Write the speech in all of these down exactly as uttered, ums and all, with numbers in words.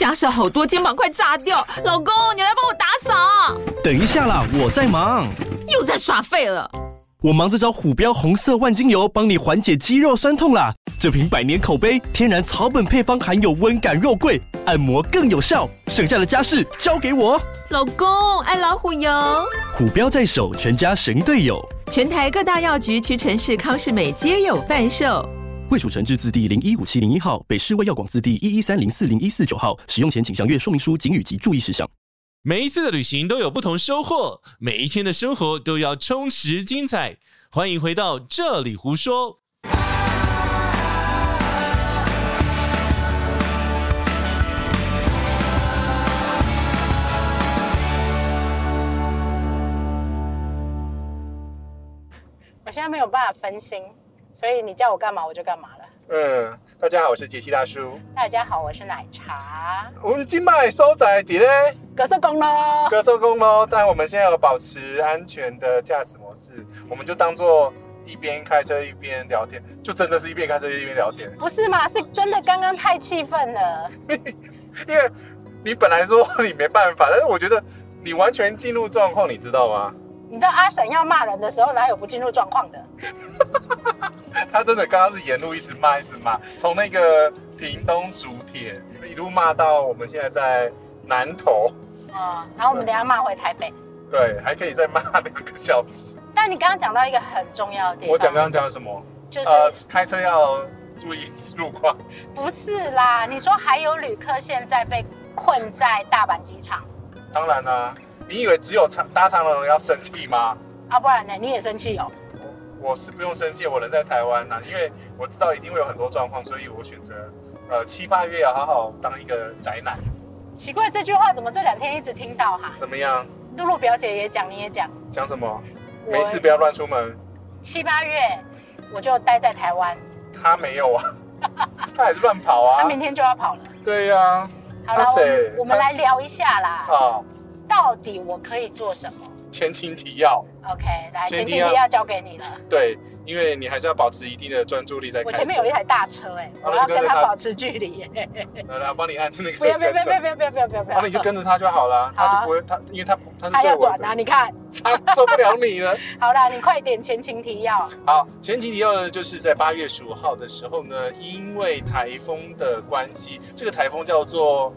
家事好多，肩膀快炸掉。老公，你来帮我打扫。 等一下啦，我在忙。 又在耍废了。 我忙着找虎标红色万金油，帮你缓解肌肉酸痛啦。这瓶百年口碑，天然草本配方，含有温感肉桂，按摩更有效。剩下的家事交给我。 老公，爱老虎油。 虎标在手，全家神队友。 全台各大药局、屈臣氏、康是美皆有贩售。 卫署成字字第零一五七零一号，北市卫药广字第一一三零四零一四九号。使用前请详阅说明书、警语及注意事项。 每一次的旅行都有不同收获，每一天的生活都要充实精彩。欢迎回到这里胡说。 我现在没有办法分心，所以你叫我干嘛我就干嘛了。 嗯，大家好，我是杰西大叔。 大家好，我是奶茶。 我们今麦收在伫咧高速公路， 高速公路，但我们现在有保持安全的驾驶模式，我们就当做一边开车一边聊天，就真的是一边开车一边聊天。 不是嘛？是真的，刚刚太气愤了。 因为你本来说你没办法，但是我觉得你完全进入状况，你知道吗？ 你知道阿婶要骂人的时候，哪有不进入状况的？ 他真的刚刚是沿路一直骂，一直骂，从那个屏东竹田一路骂到我们现在在南投。 哦，然后我们等一下骂回台北。 对，还可以再骂两个小时。 但你刚刚讲到一个很重要的地方。 我讲刚刚讲了什么？ 就是、 呃、开车要注意路况。 不是啦，你说还有旅客现在被困在大阪机场。 当然啦、啊，你以为只有搭长龙要生气吗？ 啊，不然呢？你也生气哦？ 我是不用生气，我人在台湾啦，因为我知道一定会有很多状况，所以我选择呃七八月要好好当一个宅男。 奇怪，这句话怎么这两天一直听到哈？ 怎么样？ 露露表姐也讲，你也讲。 讲什么？没事，不要乱出门。 七八月我就待在台湾。 他没有啊，他还是乱跑啊。 他明天就要跑了。 对呀、啊。 好了，我们来聊一下啦。 好。 到底我可以做什么？ 前情提要 ，OK， 来，前情提要交给你了。 对，因为你还是要保持一定的专注力在开车。 我前面有一台大车、欸，哎、啊，我要跟他保持距离、欸。 来来，帮你按那个。 不要不要不要不要不要不要不要不要！ 那你就跟着他就好了，他就不会他，因为他他是他要转啊，你看， 他受不了你了。 好啦，你快点前情提要。 好，前情提要呢，就是在八月十五号的时候呢，因为台风的关系，这个台风叫做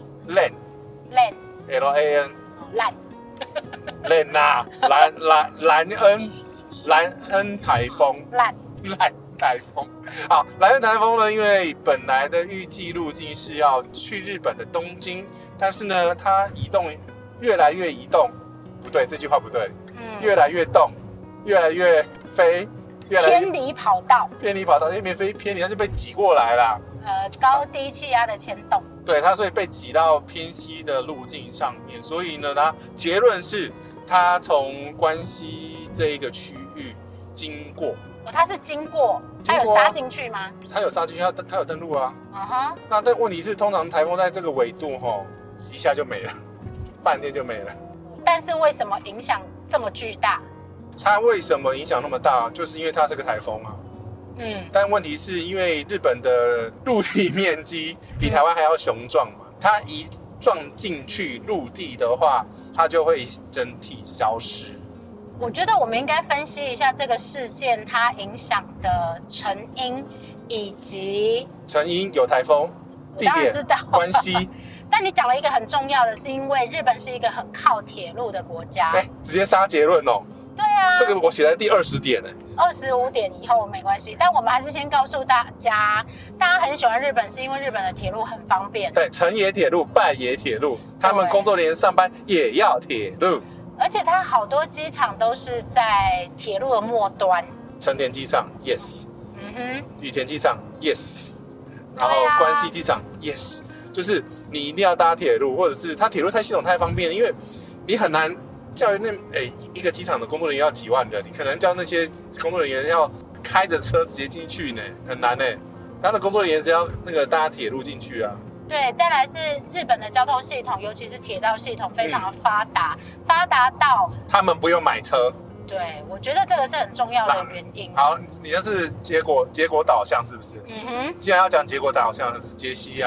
Lan，Lan，L A N， 烂。 冷呐，兰兰兰恩兰恩台风， 烂烂台风。好，兰恩台风呢，因为本来的预计路径是要去日本的东京，但是呢，它移动越来越移动，不对，这句话不对，嗯，越来越动，越来越飞，越来越偏离跑道， 偏离跑道，那边飞偏离，它就被挤过来了。 呃，高低气压的牵动。 对，它所以被挤到偏西的路径上面，所以呢，它结论是它从关西这一个区域经过。 哦，它是经过，它有杀进去吗？ 它有杀进去，它它有登陆啊。 嗯哼。 那但问题是，通常台风在这个纬度吼，一下就没了，半天就没了。 但是为什么影响这么巨大？ 它为什么影响那么大？就是因为它是个台风啊。嗯，但问题是因为日本的陆地面积比台湾还要雄壮嘛，它一撞进去陆地的话，它就会整体消失。 我觉得我们应该分析一下这个事件它影响的成因，以及成因有台风，地点知道关系。 但你讲了一个很重要的，是因为日本是一个很靠铁路的国家。 哎，直接杀结论哦。 对啊， 这个我写在第二十点呢。 二十五点以后没关系，但我们还是先告诉大家，大家很喜欢日本，是因为日本的铁路很方便。 对，成也铁路，败也铁路，他们工作人员上班也要铁路。 而且它好多机场都是在铁路的末端。 成田机场 ，yes。嗯哼。羽田机场 ，yes。然后关西机场 ，yes。就是你一定要搭铁路，或者是它铁路太系统太方便了，因为你很难。叫那诶一个机场的工作人员要几万人，你可能叫那些工作人员要开着车直接进去呢，很难呢。他的工作人员是要那个搭铁路进去啊。 对，再来是日本的交通系统，尤其是铁道系统非常的发达，嗯、发达到他们不用买车。 对，我觉得这个是很重要的原因。 好，你那是结果结果导向是不是？嗯哼。既然要讲结果导向，是杰西啊，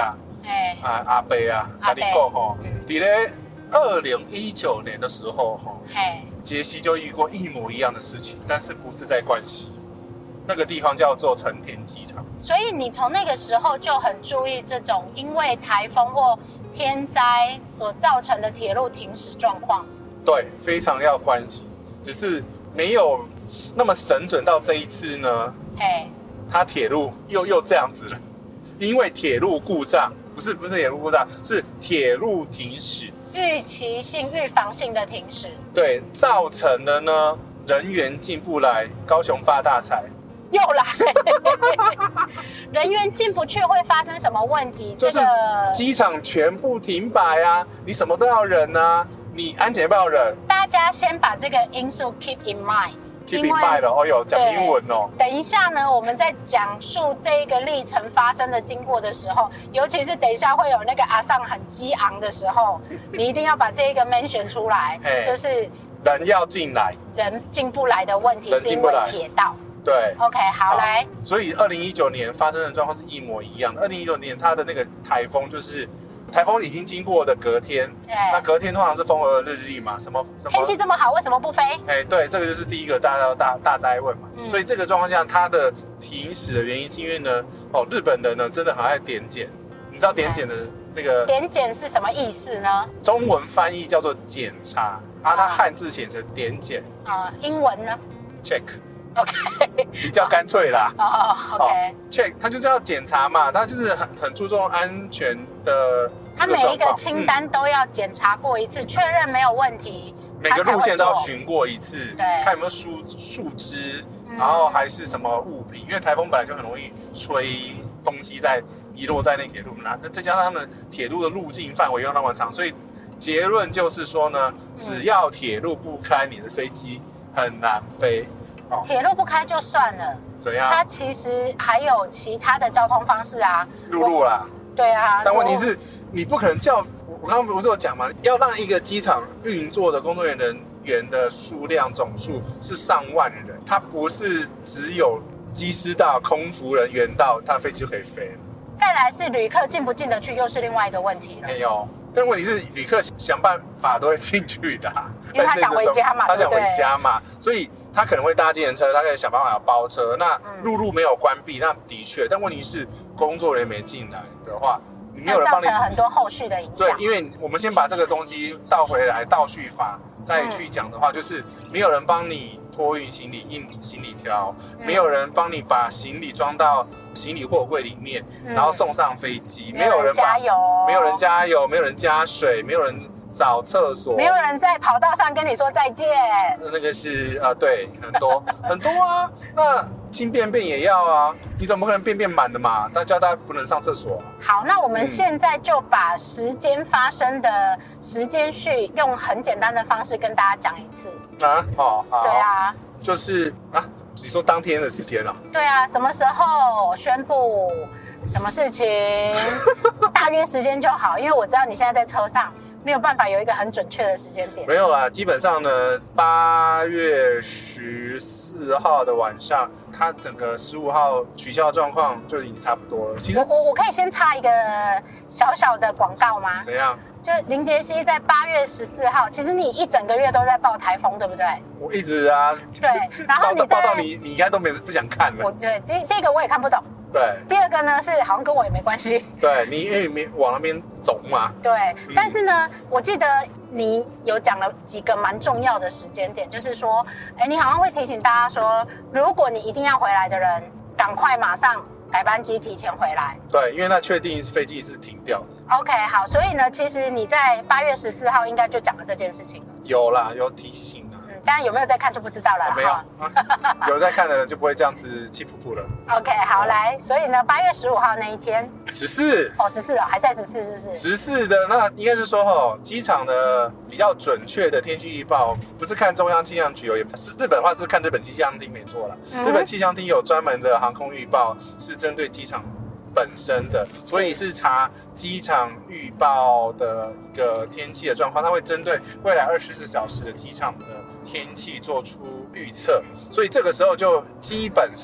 哎， 啊阿伯啊，跟你讲吼，伫咧二零一九年的时候吼，杰西就遇过一模一样的事情，但是不是在关西，那个地方叫做成田机场。 所以你从那个时候就很注意这种因为台风或天灾所造成的铁路停驶状况。 对，非常要关心，只是没有那么神准到这一次呢。 嘿， 它铁路又又这样子了，因为铁路故障，不是不是铁路故障，是铁路停驶， 预期性、预防性的停驶， 对，造成了呢人员进不来，高雄发大财。 又来，人员进不去会发生什么问题？ 就是机场全部停摆啊，你什么都要忍啊，你安检要不要忍？ 大家先把这个因素 keep in mind。keep in mind 了，哦哟，讲英文哦。 等一下呢，我们在讲述这一个历程发生的经过的时候，尤其是等一下会有那个阿桑很激昂的时候，你一定要把这一个 mention 出来，就是人要进来， 人进不来的问题是因为铁道。 对 ，OK， 好, 好来。 所以二零一九年发生的状况是一模一样的。二零一九年它的那个台风就是台风已经经过的隔天，那隔天通常是风和日丽嘛，什么什么天气这么好，为什么不飞？ 哎，对，这个就是第一个大家大大灾问嘛。嗯、所以这个状况下，它的停驶的原因是因为呢，哦，日本人呢真的很爱点检，你知道点检的那个、 嗯、点检是什么意思呢？ 中文翻译叫做检查，啊，它汉字写成点检。 啊、嗯，英文呢 ？Check。OK， 比较干脆啦。 哦、oh, ，OK。 check， 他就是要检查嘛，他就是很很注重安全的。 他每一个清单都要检查过一次，确、嗯、认没有问题。 每个路线都要巡过一次， 对， 看有没有树树枝，嗯、然后还是什么物品，因为台风本来就很容易吹东西在遗落在那铁路那，再加上他们铁路的路径范围又那么长，所以结论就是说呢，只要铁路不开，你的飞机很难飞。 铁路不开就算了， 怎样？ 它其实还有其他的交通方式啊， 陆路啦。 对啊， 但问题是，你不可能叫我我刚刚不是有讲吗？要让一个机场运作的工作人员的数量总数是上万人，它不是只有机师到、空服人员到，它飞机就可以飞了。 再来是旅客进不进得去，又是另外一个问题了。 没有。但问题是，旅客想办法都会进去的、啊， 因为他想回家嘛， 他想回家嘛，所以他可能会搭计程车，他可以想办法包车。那陆路没有关闭，那的确，但问题是工作人员没进来的话，没有人帮你， 造成很多后续的影响。 对，因为我们先把这个东西倒回来，倒叙法再去讲的话，嗯、就是没有人帮你托运行李、印行李条，嗯、没有人帮你把行李装到行李货柜里面，嗯、然后送上飞机， 没有人加油， 没有人加油，没有人加水，没有人扫厕所， 没有人在跑道上跟你说再见。 那个是啊、呃，对，很多很多啊。那清便便也要啊，你怎么可能便便满的嘛？大家大家不能上厕所、啊。 好，那我们现在就把时间发生的时间序用很简单的方式跟大家讲一次。 啊，好，好。 对啊， 就是啊，你说当天的时间啊？ 对啊，什么时候宣布什么事情，大约时间就好，因为我知道你现在在车上。没有办法有一个很准确的时间点。 没有啦，基本上呢，八月十四号的晚上，它整个十五号取消的状况就已经差不多了。其实我我我可以先插一个小小的广告吗？ 怎样？ 就林杰西在八月十四号，其实你一整个月都在报台风，对不对？ 我一直啊。 对，然后你在报到你你应该都没不想看了。 我对第第一个我也看不懂。 对， 第二个呢是好像跟我也没关系。 对你因为你往那边走嘛。 对，嗯、但是呢，我记得你有讲了几个蛮重要的时间点，就是说，哎，你好像会提醒大家说，如果你一定要回来的人，赶快马上改班机提前回来。 对，因为那确定飞机是停掉的。 OK， 好，所以呢，其实你在八月十四号应该就讲了这件事情了。 有啦，有提醒啦。 当然有没有在看就不知道了。 哦、没有、啊，有在看的人就不会这样子气噗噗了。 OK， 好，来，所以呢，八月十五号那一天， 十四哦，十四哦，还在十四，是不是？ 十四的那应该是说哈，机场的比较准确的天气预报，不是看中央气象局哦，也不是日本的话是看日本气象厅没错了。嗯、日本气象厅有专门的航空预报，是针对机场本身的，所以是查机场预报的一个天气的状况，它会针对未来二十四小时的机场的天气做出预测，所以这个时候就基本上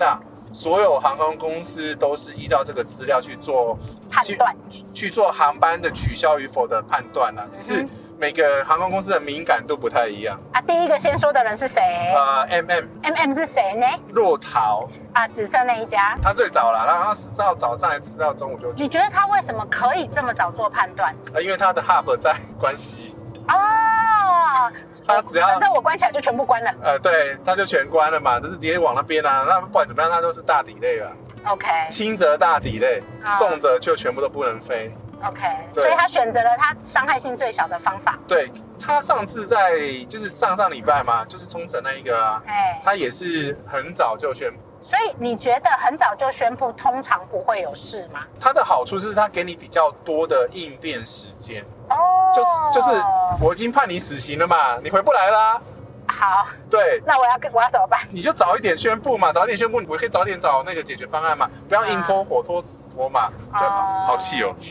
所有航空公司都是依照这个资料去做判断， 去, 去做航班的取消与否的判断啦。只是每个航空公司的敏感度不太一样啊。第一个先说的人是谁？ 呃 ，M M M M 是谁呢？ 洛桃啊，紫色那一家。 他最早了，然后十四号早上还是十四号中午就。 你觉得他为什么可以这么早做判断？ 呃，因为他的 hub 在关西。 哦。 他只要反正我关起来就全部关了。 呃，对，他就全关了嘛，只是直接往那边啊。那不管怎么样，他都是大底类了。 OK。 轻则大底类，重则就全部都不能飞。 OK， 所以他选择了他伤害性最小的方法。 对，他上次在就是上上礼拜嘛，就是冲绳那一个啊， 哎， 他也是很早就宣布。 所以你觉得很早就宣布，通常不会有事吗？ 它的好处是它给你比较多的应变时间。 哦， 就是就是我已经判你死刑了嘛，你回不来啦。 好， 对， 那我要我要怎么办？ 你就早一点宣布嘛，早一点宣布，我可以早点找那个解决方案嘛，不要硬拖火拖死拖嘛。对， 哦、 好气哦。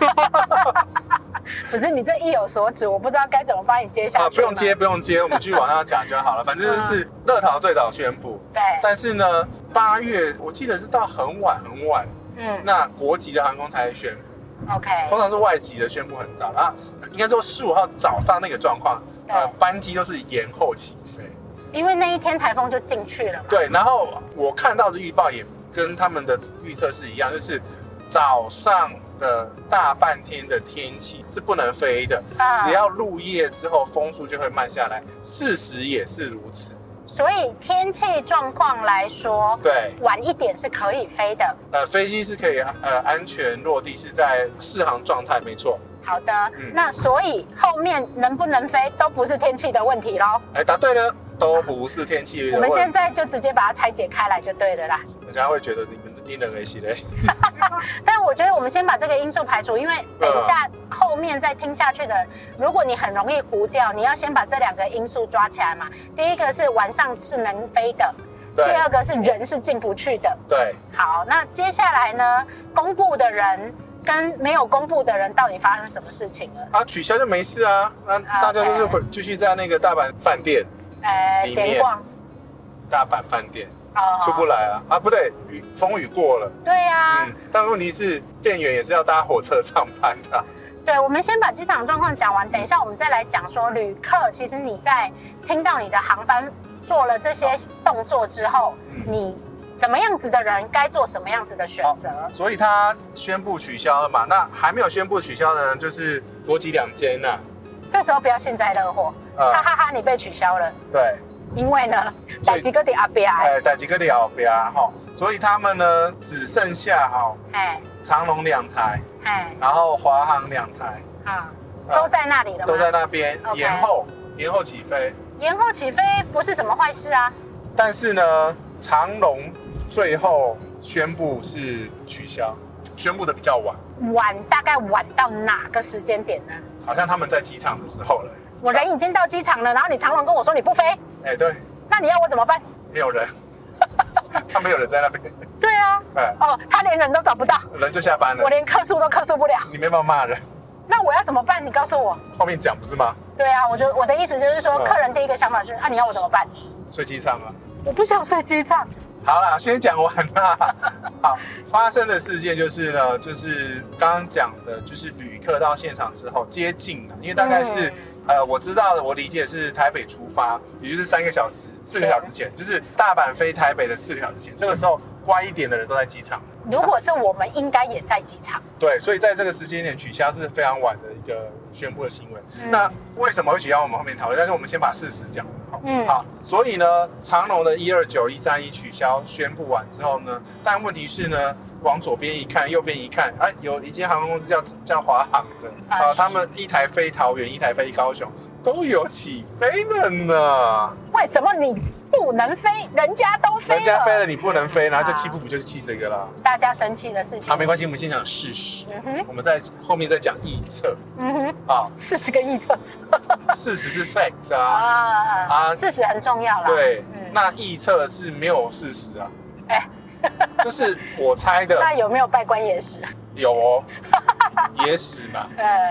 可是你这意有所指，我不知道该怎么帮你接下去、啊。 不用接，不用接，我们继续往下讲就好了。反正就是乐桃最早宣布， 对。 但是呢，八月我记得是到很晚很晚，嗯，那国籍的航空才宣布。 OK， 通常是外籍的宣布很早，然后应该说十五号早上那个状况，呃，班机都是延后起飞， 因为那一天台风就进去了嘛。 对，然后我看到的预报也跟他们的预测是一样，就是早上的大半天的天气是不能飞的，啊、只要入夜之后风速就会慢下来，事实也是如此。 所以天气状况来说， 对， 晚一点是可以飞的。 呃，飞机是可以呃安全落地，是在适航状态，没错。 好的，嗯、那所以后面能不能飞都不是天气的问题咯。 哎，答对了，都不是天气的问题。 我们现在就直接把它拆解开来就对了啦。 人家会觉得你们因人而异嘞。 但我觉得我们先把这个因素排除，因为等一下后面再听下去的人，如果你很容易糊掉，你要先把这两个因素抓起来嘛。第一个是晚上是能飞的，第二个是人是进不去的。 对。 好，那接下来呢，公布的人跟没有公布的人到底发生什么事情了？ 啊，取消就没事啊，那大家就是回继续在那个大阪饭店，呃， 闲逛。 大阪饭店。哦、出不来啊！啊，不对，雨风雨过了。 对呀、啊，嗯， 但问题是，店员也是要搭火车上班的、啊。 对，我们先把机场状况讲完，等一下我们再来讲说，旅客其实你在听到你的航班做了这些动作之后，嗯、你怎么样子的人该做什么样子的选择？ 所以他宣布取消了嘛？那还没有宣布取消的呢，就是国籍两间呐。 这时候不要幸灾乐祸，呃、哈哈哈，你被取消了。 对。 因为呢，代几个的阿边， 哎，代几个的阿边哈，所以他们呢只剩下哈，哎，长荣两台，哎，然后华航两台， 啊，都在那里了吗？ 都在那边，延后，延后起飞， 延后起飞不是什么坏事啊。 但是呢，长荣最后宣布是取消，宣布的比较晚， 晚大概晚到哪个时间点呢？ 好像他们在机场的时候了。 我人已经到机场了，然后你长荣跟我说你不飞， 哎、欸，对， 那你要我怎么办？ 没有人，他没有人在那边。 对啊，哎、欸，哦，他连人都找不到， 人就下班了， 我连客诉都客诉不了， 你没办法骂人。 那我要怎么办？你告诉我。 后面讲不是吗？ 对啊，我就我的意思就是说，嗯、客人第一个想法是啊，你要我怎么办？ 睡机场啊？ 我不想睡机场。 好啦，先讲完啦。好，发生的事件就是呢，就是刚刚讲的，就是旅客到现场之后接近了，因为大概是、嗯、呃，我知道的，我理解是台北出发，也就是三个小时、四个小时前，就是大阪飞台北的四个小时前，这个时候乖一点的人都在机场。 如果是我们，应该也在机场。 对，所以在这个时间点取消是非常晚的一个宣布的新闻。嗯、那为什么会取消？我们后面讨论，但是我们先把事实讲了。嗯，好，所以呢，长荣的一二九、一三一取消宣布完之后呢，但问题是呢，往左边一看，右边一看，哎，有一间航空公司叫叫华航的啊，他们一台飞桃园，一台飞高雄，都有起飞了呢。 为什么你不能飞？人家都飞了， 人家飞了，你不能飞，然后就气不不就是气这个啦。 大家生气的事情。 好，没关系，我们先讲事实。嗯哼，我们在后面再讲臆测。嗯哼，好， 事实跟臆测。 事实是 fact 啊啊啊，事实很重要啦。 对，嗯、那臆测是没有事实啊。哎、欸，就是我猜的。 那有没有拜官野史？ 有哦，野史嘛。呃，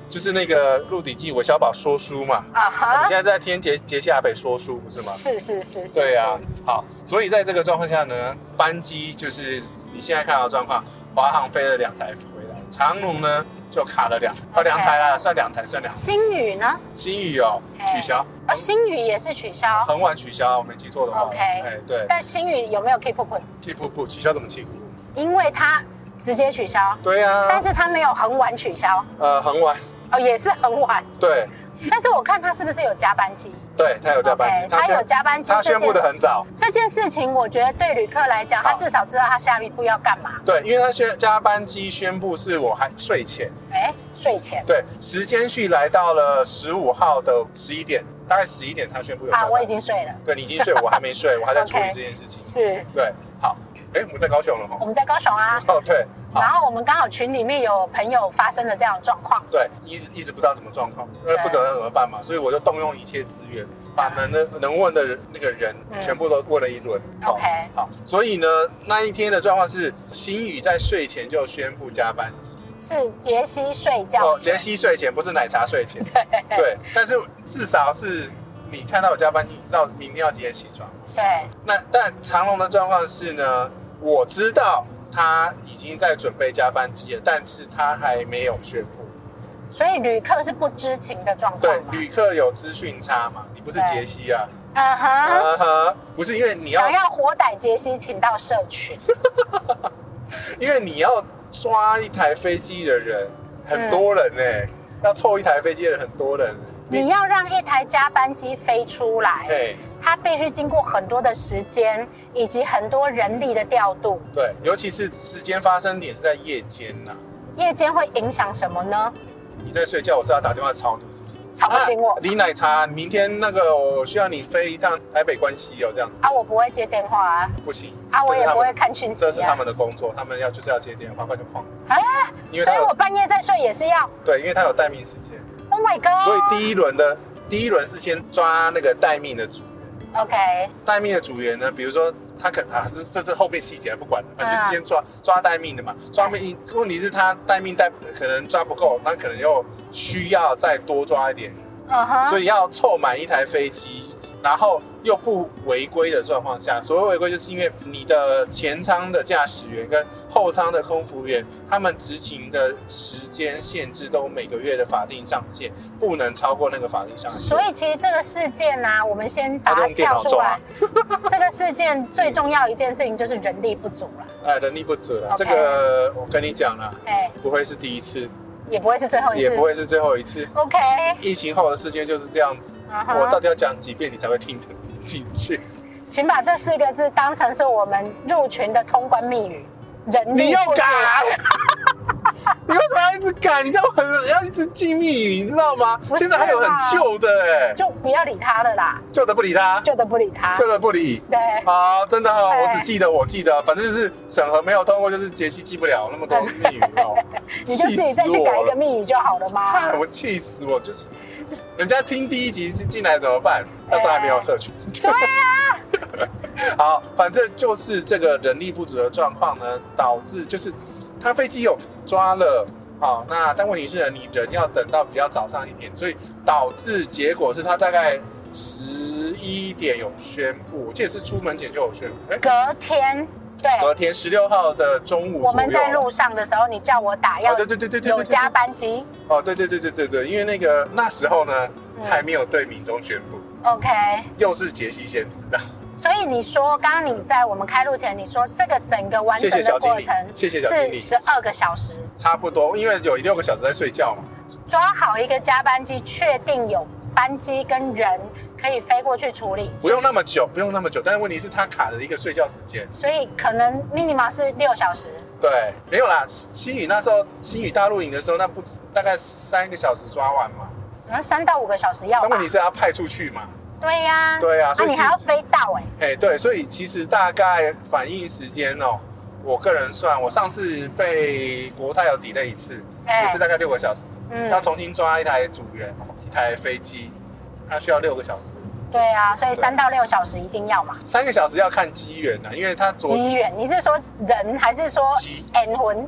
就是那个《鹿鼎记》韦小宝说书嘛。 啊哈。 你现在在听杰杰西阿北说书不是吗？ 是是是是。 对啊，好，所以在这个状况下呢，班机就是你现在看到的状况，华航飞了两台回来，长荣呢就卡了两哦两台啦，算两台算两台。 星宇呢？ 星宇哦取消。 哦，星宇也是取消。 很晚取消，我没记错的话。 OK。 哎，对。 但星宇有没有 keep up？ keep up 取消怎么 keep up？ 因为它直接取消。 对啊。 但是它没有很晚取消。 呃，很晚。 哦，也是很晚。 对。 但是我看他是不是有加班机？ 对，他有加班机， okay, 他有加班机， 他宣布的很早。 这件事情，我觉得对旅客来讲，他至少知道他下一步要干嘛。 对，因为他宣加班机宣布是我还睡前， 哎，睡前。 对，时间序来到了十五号的十一点，大概十一点他宣布有加班机。 啊，我已经睡了。 对，你已经睡，我还没睡，我还在处理这件事情。 是。 对，好。哎，我们在高雄了哈。 我们在高雄啊。 哦，对。 然后我们刚好群里面有朋友发生了这样的状况。 对，一直一直不知道什么状况，呃，不知道怎么办嘛，所以我就动用一切资源，把能的能问的人那个人全部都问了一轮。 OK。 好，所以呢，那一天的状况是，星宇在睡前就宣布加班机。 是杰西睡觉。 哦，杰西睡前，不是奶茶睡前。 对。 对，但是至少是你看到有加班机，你知道明天要几点起床。 对。 那但长荣的状况是呢？我知道他已经在准备加班机了，但是他还没有宣布， 所以旅客是不知情的状况。 对，旅客有资讯差嘛？你不是杰西啊？ 嗯哼， 嗯哼，不是因为你要想要活逮杰西，请到社群， 因为你要抓一台飞机的人很多人呢、欸，嗯、要凑一台飞机的人很多人、欸， 你要让一台加班机飞出来。 对。 它必须经过很多的时间，以及很多人力的调度。 对，尤其是时间发生点是在夜间呐、啊。 夜间会影响什么呢？ 你在睡觉，我是要打电话吵你，是不是？ 吵不醒我。 啊、李奶茶，明天那个我需要你飞一趟台北关西哦，这样子。 啊，我不会接电话啊。 不行。 啊，我也不会看讯息、啊。 这是他们的工作，他们要就是要接电话，不然就旷。 哎、啊，因为所以我半夜在睡也是要。 对，因为他有待命时间。 Oh my god！ 所以第一轮的第一轮是先抓那个待命的组。 OK， 待命的组员呢，比如说他可能啊，这这是后面细节不管了，反正就是先抓、嗯、抓待命的嘛。抓命，问题是他待命待可能抓不够，那可能又需要再多抓一点，嗯哼，所以要凑满一台飞机，然后又不违规的状况下，所谓违规就是因为你的前舱的驾驶员跟后舱的空服员，他们执勤的时间限制都每个月的法定上限，不能超过那个法定上限。 所以其实这个事件呢、啊，我们先把它跳出来。这个事件最重要一件事情就是人力不足了。 哎，人力不足了， okay. 这个我跟你讲了，哎，不会是第一次。 也不会是最后一次， 也不会是最后一次。 OK， 疫情后的事件就是这样子。Uh-huh. 我到底要讲几遍你才会听得进去？ 请把这四个字当成是我们入群的通关密语。人力你又改，你为什么要一直改？你这样很要一直记密语，你知道吗？现在还有很旧的哎、欸， 就不要理他了啦。 旧的不理他， 旧的不理他， 旧的不理。 对， 好，真的哦，我只记得我记得，反正就是审核没有通过，就是杰西记不了那么多密语哦。 你就自己再去改一个密语就好了吗？ 看我气死我，就是人家听第一集进来怎么办？那时候还没有社群。 对啊。 好，反正就是这个人力不足的状况呢，导致就是他飞机有抓了，好，那但问题是呢，你人要等到比较早上一点，所以导致结果是他大概十一点有宣布，我记得是出门前就有宣布，哎， 隔天。对， 隔天十六号的中午， 我们在路上的时候，你叫我打要， 对对对对对， 有加班机。 哦，对对对对对对，因为那个那时候呢，嗯、还没有对民众宣布。 OK， 又是杰西先知道。 所以你说，刚刚你在我们开录前，你说这个整个完整的过程， 谢谢小经理， 是十二个小时， 差不多，因为有六个小时在睡觉嘛。 抓好一个加班机，确定有班机跟人可以飞过去处理， 不用那么久，不用那么久。但是问题是，他卡了一个睡觉时间， 所以可能 minimum 是六小时。 对，没有啦。星宇那时候，星宇大陆营的时候，那不止大概三个小时抓完嘛。 那三到五个小时要吧。 但问题是要派出去嘛。 对呀、啊， 对呀、啊， 所以、啊、你还要飞到哎、 欸。哎、欸，对，所以其实大概反应时间哦，我个人算，我上次被国泰有 delay 一次，也是大概六个小时，嗯，要重新抓一台组员，一台飞机，它需要六个小时。 对啊，所以三到六小时一定要嘛。 三个小时要看机缘啊，因为它昨机缘，你是说人还是说 N 魂？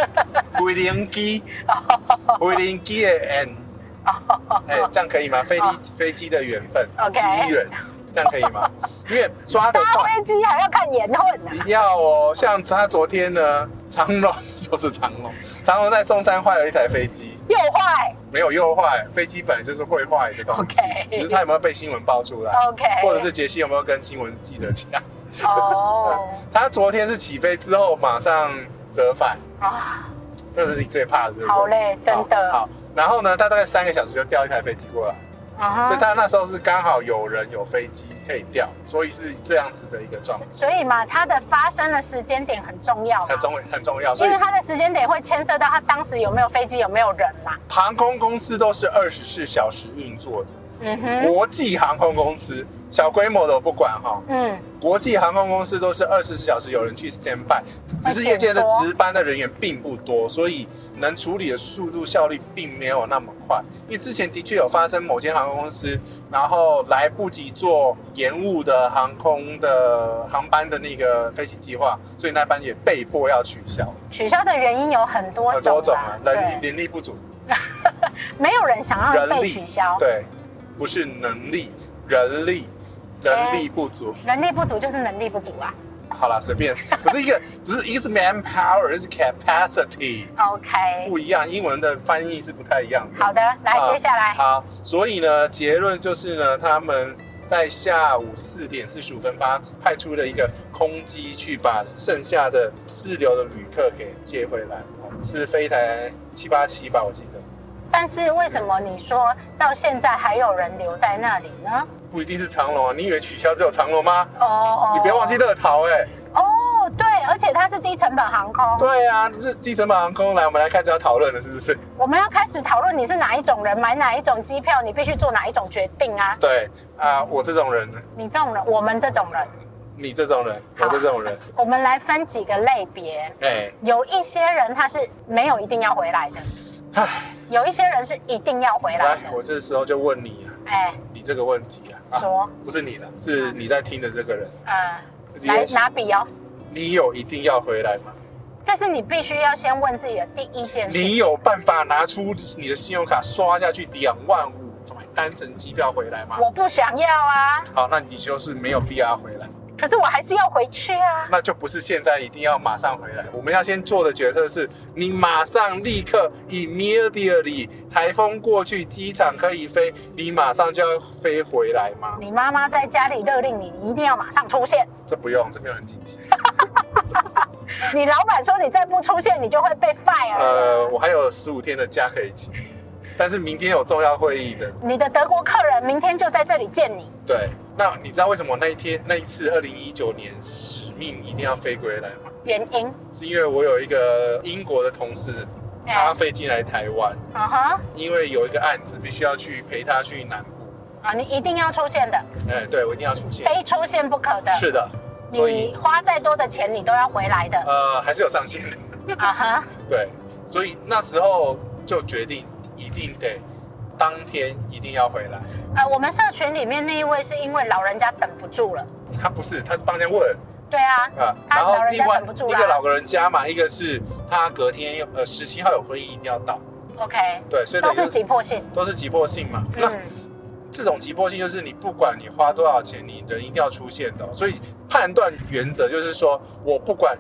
飞灵机，飞灵机的 N， 哎，这样可以吗？飞机飞机的缘分，机缘，这样可以吗？因为抓得搭快， 飞机还要看缘分呢。 你要哦，像他昨天呢，长荣又是长荣，长荣在松山坏了一台飞机， 又坏， 没有又坏，飞机本来就是会坏的东西， OK 只是他有没有被新闻爆出来 OK 或者是杰西有没有跟新闻记者讲？ 哦， 他昨天是起飞之后马上折返， 啊， 这是你最怕的，对不对？ 好累，真的。 好，好然后呢，他大概三个小时就调一台飞机过来。 啊所以他那时候是刚好有人有飞机可以调，所以是这样子的一个状况， 所以嘛，它的发生的时间点很重要嘛， 很重很重要。所以因为它的时间点会牵涉到它当时有没有飞机，有没有人嘛。 航空公司都是二十四小时运作的， 嗯哼， 国际航空公司小规模的我不管哈， 嗯， 国际航空公司都是二十四小时有人去 stand by， 只是业界的值班的人员并不多，所以能处理的速度效率并没有那么快。因为之前的确有发生某间航空公司，然后来不及做延误的航空的航班的那个飞行计划，所以那班也被迫要取消。 取消的原因有很多很种多种啊，人力对， 人力不足， 没有人想要被人力取消， 对，不是能力，人力。人力不足， 人力不足就是能力不足啊。 好啦，随便，不是一个，不是一个是 manpower， 是 capacity， OK， 不一样，英文的翻译是不太一样的。 好的，来、 啊接下来， 好，所以呢，结论就是呢，他们在下午四点四十五分发派出了一个空机去把剩下的滞留的旅客给接回来，是飞一台七八七吧，我记得。 但是为什么你说到现在还有人留在那里呢？ 不一定是长荣啊，你以为取消只有长荣吗？ 哦哦， 你别忘记乐桃哎、欸。 哦，对，而且它是低成本航空。 对啊，是低成本航空。来，我们来开始要讨论了，是不是？ 我们要开始讨论你是哪一种人，买哪一种机票，你必须做哪一种决定啊。 对啊，我这种人呢？ 你这种人，我们这种人， 你这种人，我这种人。 我们来分几个类别。 哎， 有一些人他是没有一定要回来的， 唉， 有一些人是一定要回来来， 的。 我这时候就问你啊， 哎， 你这个问题啊，啊说， 不是你的，是你在听的这个人， 嗯，来你有拿笔哦。 你有一定要回来吗？ 这是你必须要先问自己的第一件事。 你有办法拿出你的信用卡刷下去两万五买单程机票回来吗？ 我不想要啊， 好，那你就是没有必要回来。 可是我还是要回去啊。 那就不是现在一定要马上回来，我们要先做的决策是，你马上立刻 immediately 台风过去，机场可以飞，你马上就要飞回来吗？ 你妈妈在家里勒令你，你一定要马上出现。 这不用，这没有很紧急。 你老板说你再不出现，你就会被 fire。 呃，我还有十五天的假可以请，但是明天有重要会议的。 你的德国客人明天就在这里见你。 对，那你知道为什么那一天那一次二零一九年使命一定要飞回来吗？ 原因？ 是因为我有一个英国的同事，他飞进来台湾， 嗯哼， 因为有一个案子必须要去陪他去南部。 啊，你一定要出现的， 哎，对我一定要出现， 非出现不可的。 是的，所以你花再多的钱，你都要回来的。 呃还是有上限的。 啊哈， 对，所以那时候就决定一定得当天一定要回来。 呃，我们社群里面那一位是因为老人家等不住了。 他不是，他是帮人家问对啊， 啊。 他然后老人家另外等不住啦一个老人家嘛，一个是他隔天有呃十七号有会议一定要到。 OK， 对，所以都是等于急迫性。 都是急迫性嘛。那嗯， 这种急迫性就是你不管你花多少钱，你人一定要出现的哦。所以判断原则就是说，我不管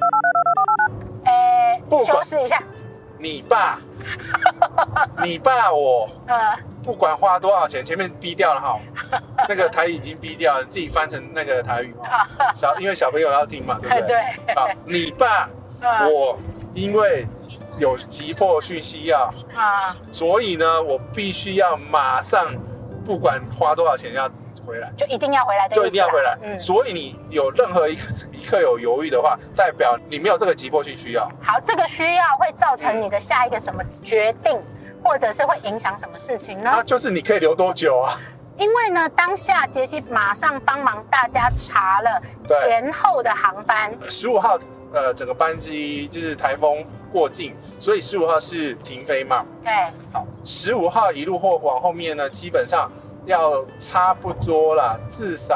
呃， 不管修饰一下。 你爸，你爸我呃， 不管花多少钱，前面逼掉了哈，那个台语已经逼掉了，自己翻成那个台语哈。小因为小朋友要听嘛，对不对？ 对。 好，你爸呃我因为有急迫讯息要， 啊， 所以呢，我必须要马上，不管花多少钱要回来。 就一定要回来的意思啦。 就一定要回来。 嗯， 所以你有任何一刻一刻有犹豫的话，代表你没有这个急迫性需要。 好，这个需要会造成你的下一个什么决定，或者是会影响什么事情呢？ 那就是你可以留多久啊？ 因为呢，当下杰西马上帮忙大家查了对前后的航班。 十五号呃，整个班机就是台风过境，所以十五号是停飞嘛。 对， 好，十五号一路或往后面呢，基本上要差不多啦，至少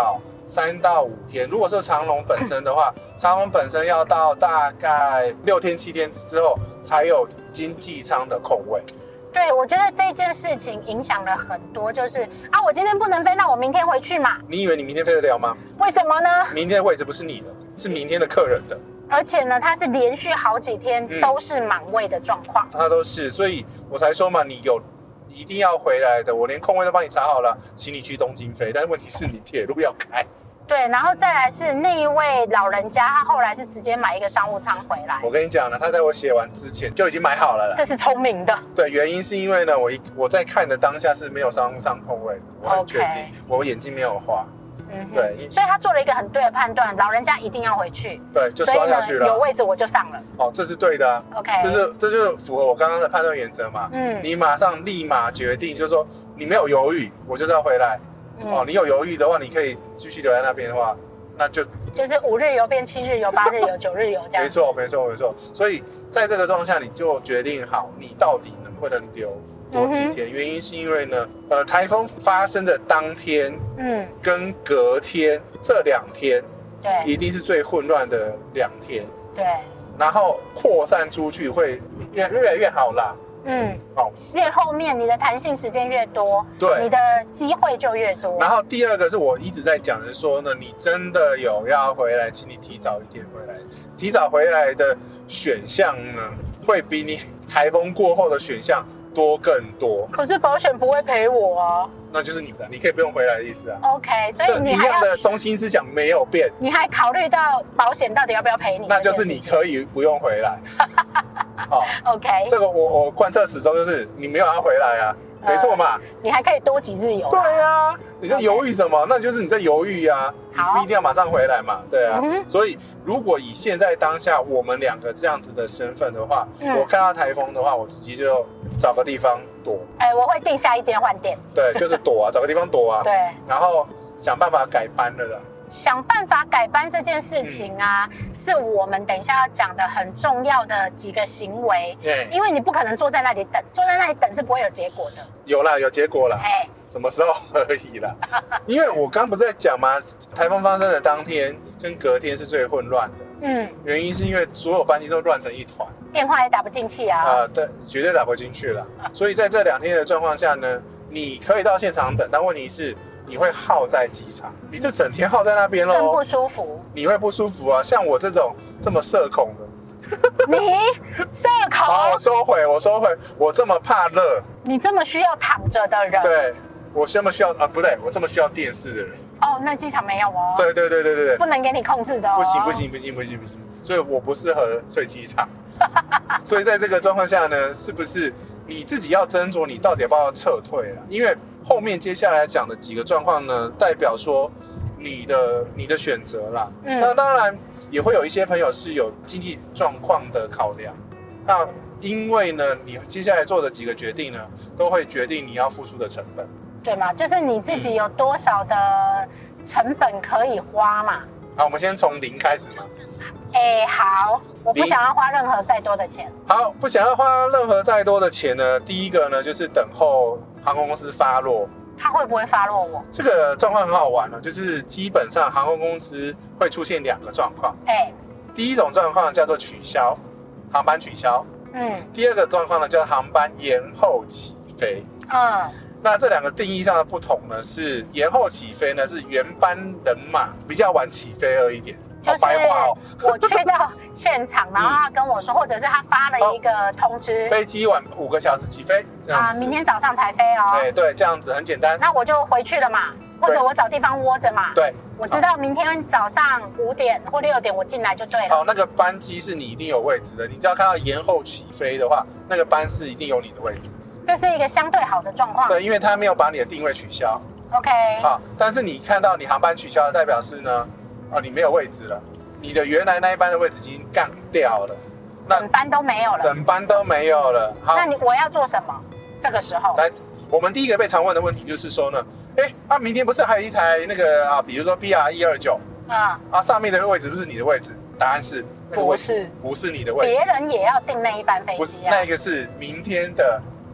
三到五天。如果是长荣本身的话，长荣本身要到大概六天七天之后才有经济舱的空位。 对，我觉得这件事情影响了很多，就是啊，我今天不能飞，那我明天回去嘛。 你以为你明天飞得了吗？ 为什么呢？ 明天的位置不是你的，是明天的客人的。 而且呢，它是连续好几天都是满位的状况。 它都是，所以我才说嘛，你有一定要回来的，我连空位都帮你查好了，请你去东京飞。但是问题是你铁路要开。 对，然后再来是那一位老人家，他后来是直接买一个商务舱回来。 我跟你讲了，他在我写完之前就已经买好了啦。 这是聪明的。 对，原因是因为呢，我一我在看的当下是没有商务舱空位的，我很确定， Okay. 我眼睛没有花。嗯，对， 所以他做了一个很对的判断，老人家一定要回去。 对，就刷下去了。 有位置我就上了。 哦，这是对的啊。 OK， 这是这就是符合我刚刚的判断原则嘛。嗯，你马上立马决定，就是说你没有犹豫，我就是要回来。嗯、哦，你有犹豫的话，你可以继续留在那边的话。那就就是五日游变七日游、八日游、九日游这样。 没错，没错，没错。所以在这个状况下，你就决定好你到底能不能留多几天。嗯、原因是因为呢，呃，台风发生的当天，嗯，跟隔天这两天，对，一定是最混乱的两天。 对， 然后扩散出去会越越来越好啦。 嗯，好，越后面你的弹性时间越多，对，你的机会就越多。 然后第二个是我一直在讲的说呢，你真的有要回来，请你提早一天回来。提早回来的选项呢，会比你台风过后的选项多更多。 可是保险不会赔我啊。 那就是你的，你可以不用回来的意思啊。 OK， 所以你还要一样的中心思想没有变。 你还考虑到保险到底要不要赔你？ 那就是你可以不用回来。 好 ，OK， 这个我我贯彻始终就是你没有要回来啊，呃、没错嘛。 你还可以多几日游。 对啊，你在犹豫什么？ Okay. 那就是你在犹豫啊，你不一定要马上回来嘛，对啊。嗯、所以如果以现在当下我们两个这样子的身份的话，嗯、我看到台风的话，我直接就找个地方躲。 哎、欸，我会订下一间换店。 对，就是躲啊，找个地方躲啊。 对， 然后想办法改班了啦。 想办法改班这件事情啊，嗯、是我们等一下要讲的很重要的几个行为。对，因为你不可能坐在那里等，坐在那里等是不会有结果的。 有啦，有结果啦。哎、欸，什么时候而已啦？因为我刚不是在讲吗？台风发生的当天跟隔天是最混乱的。嗯，原因是因为所有班机都乱成一团， 电话也打不进去啊。啊、 呃，对，绝对打不进去了。所以在这两天的状况下呢，你可以到现场等，但问题是。你会耗在机场，你就整天耗在那边咯， 更不舒服。 你会不舒服啊，像我这种这么社恐的， 你社恐？ 好，我收回，我收回，我这么怕热， 你这么需要躺着的人， 对我这么需要啊，不对，我这么需要电视的人。 哦，那机场没有哦。 对对对对对对， 不能给你控制的哦。 不行不行不行不行不行，所以我不适合睡机场。所以在这个状况下呢，是不是你自己要斟酌你到底要不要撤退了？因为后面接下来讲的几个状况呢，代表说你的你的选择啦。嗯，那当然也会有一些朋友是有经济状况的考量。那因为呢，你接下来做的几个决定呢，都会决定你要付出的成本， 对吗？就是你自己有多少的成本可以花嘛。 好，我们先从零开始嘛。 哎、欸，好，我不想要花任何再多的钱。 好，不想要花任何再多的钱呢，第一个呢就是等候航空公司发落。 他会不会发落我？ 这个状况很好玩哦，就是基本上航空公司会出现两个状况。哎、欸，第一种状况叫做取消，航班取消。嗯。第二个状况呢叫航班延后起飞。嗯。那这两个定义上的不同呢，是延后起飞呢是原班人马比较晚起飞了一点。 就是我去到现场，然后他跟我说，或者是他发了一个通知， 飞机晚五个小时起飞，这样子。 啊，明天早上才飞哦。 对对，这样子很简单。 那我就回去了嘛，或者我找地方窝着嘛。 对， 我知道明天早上五点或六点我进来就对了。 好，那个班机是你一定有位置的，你只要看到延后起飞的话，那个班是一定有你的位置。 这是一个相对好的状况。 对，因为他没有把你的定位取消。 OK。 好，但是你看到你航班取消的代表是呢，哦，你没有位置了。你的原来那一班的位置已经干掉了， 那整班都没有了， 整班都没有了。好， 那你我要做什么？这个时候， 来，我们第一个被常问的问题就是说呢，哎，啊，明天不是还有一台那个啊，比如说 B R 一二九啊，啊，上面的位置不是你的位置？答案是那个位置不是，不是你的位置， 别人也要订那一班飞机啊。 那个是明天的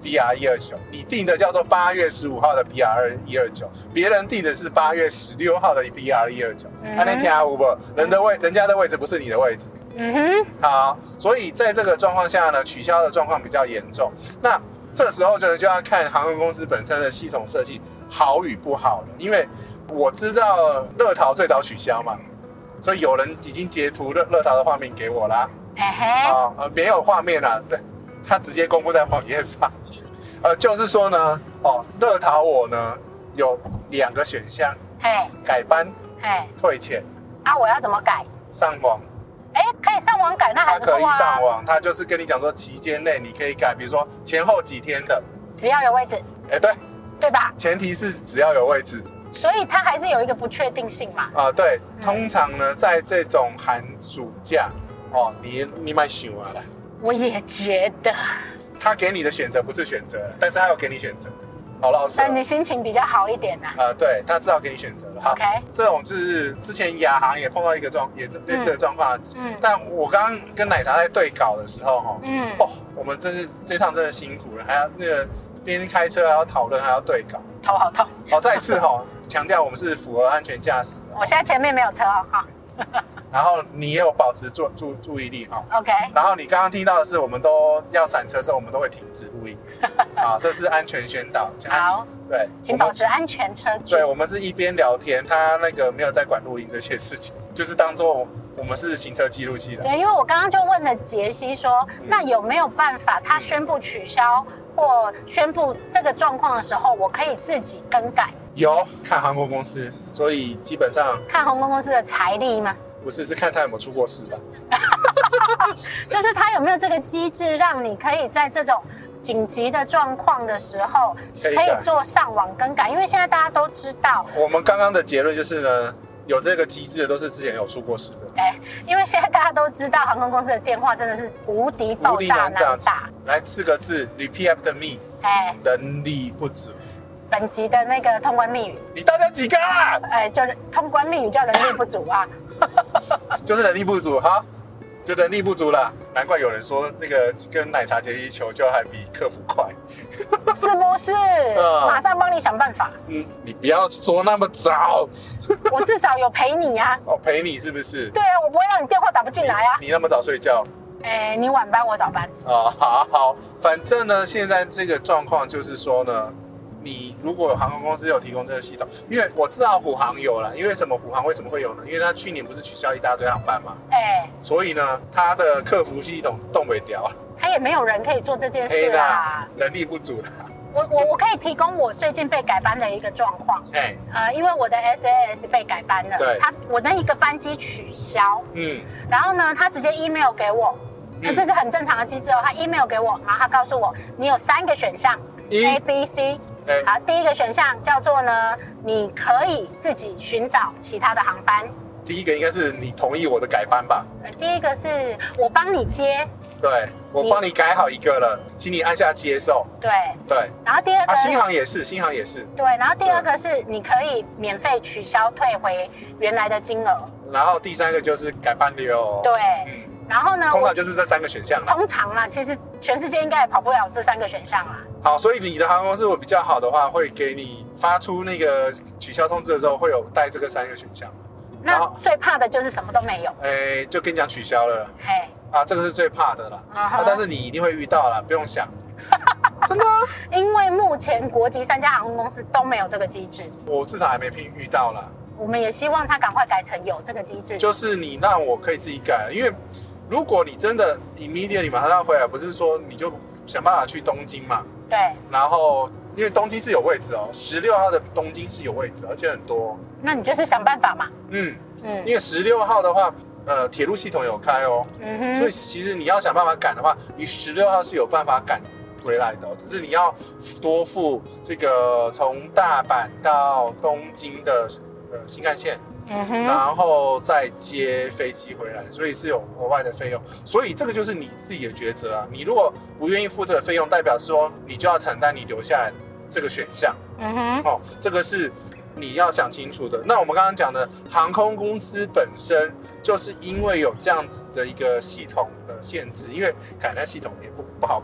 B R 一二九，你订的叫做八月十五号的 B R 一二九，别人订的是八月十六号的 B R 一二九。那那天五不，人的位，人家的位置不是你的位置。 嗯哼。 好，所以在这个状况下呢，取消的状况比较严重。那这时候就就要看航空公司本身的系统设计好与不好了，因为我知道乐桃最早取消嘛，所以有人已经截图乐乐桃的画面给我啦。 哎嘿。 啊，呃，没有画面啦，对，他直接公布在网页上。呃，就是说呢，哦，乐桃我呢有两个选项， 嘿， 改班、 嘿， 退钱、 啊，我要怎么改？ 上网。 哎，可以上网改，那还他可以不错啊。 上网，他就是跟你讲说期间内你可以改，比如说前后几天的， 只要有位置。 哎，对， 对吧？ 前提是只要有位置。 所以它还是有一个不确定性嘛。 啊、呃，对，通常呢，在这种寒暑假，哦，你你买想啊啦。 我也觉得。 他给你的选择不是选择，但是他有给你选择，好老实。 但你心情比较好一点呐、啊。 呃，对，他至少给你选择了。 OK。 这种就是之前亚航也碰到一个状，也类似的状况。 嗯。 但我刚刚跟奶茶在对稿的时候，哈， 嗯， 哦，我们真是这趟真的辛苦了，还要那个边开车还要讨论，还要对稿， 头好痛。 好，再一次哈，强调我们是符合安全驾驶的。 我现在前面没有车哦，哈。 然后你也有保持注注注意力哈。 OK。 然后你刚刚听到的是，我们都要闪车的时候，我们都会停止录音。啊，这是安全宣导。 好。 对， 请保持安全车距。 对，我们是一边聊天，他那个没有在管录音这些事情，就是当做我们是行车记录器的。 对，因为我刚刚就问了杰西说，嗯、那有没有办法，他宣布取消或宣布这个状况的时候，我可以自己更改？ 有，看航空公司，所以基本上看航空公司的财力吗？ 不是，是看他有没有出过事吧。 就是他有没有这个机制，让你可以在这种紧急的状况的时候，可以做上网更改。因为现在大家都知道， 我们刚刚的结论就是呢，有这个机制的都是之前有出过事的。 哎，因为现在大家都知道，航空公司的电话真的是无敌爆炸难打。 来四个字 ，repeat after me。哎，人力不足。 本集的那个通关密语， 你到底有几个啊？ 哎，就是通关密语叫人力不足啊。 就是人力不足哈，就人力不足啦，难怪有人说那个跟奶茶杰西求救还比客服快， 是不是？嗯、马上帮你想办法。 嗯，你不要说那么早， 我至少有陪你啊。 哦，陪你是不是？ 对啊，我不会让你电话打不进来啊。 你, 你那么早睡觉？ 哎，你晚班我早班。 哦，好好，反正呢，现在这个状况就是说呢。你如果有航空公司有提供这个系统，因为我知道虎航有了，因为什么虎航为什么会有呢？因为他去年不是取消一大堆航班嘛，哎，所以呢，他的客服系统动不掉了， 他也没有人可以做这件事啦， 人力不足啦。 我我我可以提供我最近被改班的一个状况，哎，呃，因为我的 S A S 被改班了，对，他我那一个班机取消，嗯，然后呢，他直接 email 给我，那、嗯、这是很正常的机制哦，他 email 给我，然后他告诉我你有三个选项 A B C。好，第一个选项叫做呢，你可以自己寻找其他的航班。 第一个应该是你同意我的改班吧？ 第一个是我帮你接， 对，我帮你改好一个了，请你按下接受。 对对。 然后第二个， 啊，新航也是，新航也是。 对，然后第二个是你可以免费取消退回原来的金额。 然后第三个就是改班流。 对。嗯。然后呢？ 通常就是这三个选项啦。 通常啦，其实全世界应该也跑不了这三个选项啦。 好，所以你的航空公司如果比较好的话，会给你发出那个取消通知的时候，会有带这个三个选项。 那最怕的就是什么都没有。 哎，就跟你讲取消了。 嘿。 啊，这个是最怕的啦。Uh-huh. 啊，但是你一定会遇到啦，不用想。真的、啊？ 因为目前国际三家航空公司都没有这个机制。 我至少还没遇到啦。 我们也希望他赶快改成有这个机制。 就是你让我可以自己改，因为如果你真的 immediately 马上要回来，不是说你就想办法去东京嘛？ 对。 然后因为东京是有位置哦，十六号的东京是有位置，而且很多。 那你就是想办法嘛。 嗯嗯。因为十六号的话，呃，铁路系统有开哦，嗯哼。所以其实你要想办法赶的话，你十六号是有办法赶回来的、哦，只是你要多付这个从大阪到东京的呃新干线。嗯哼，然后再接飞机回来，所以是有额外的费用，所以这个就是你自己的抉择啊。你如果不愿意付这个费用，代表说你就要承担你留下来这个选项。嗯哼，哦，这个是你要想清楚的。那我们刚刚讲的航空公司本身就是因为有这样子的一个系统的限制，因为改那系统也不不好改的。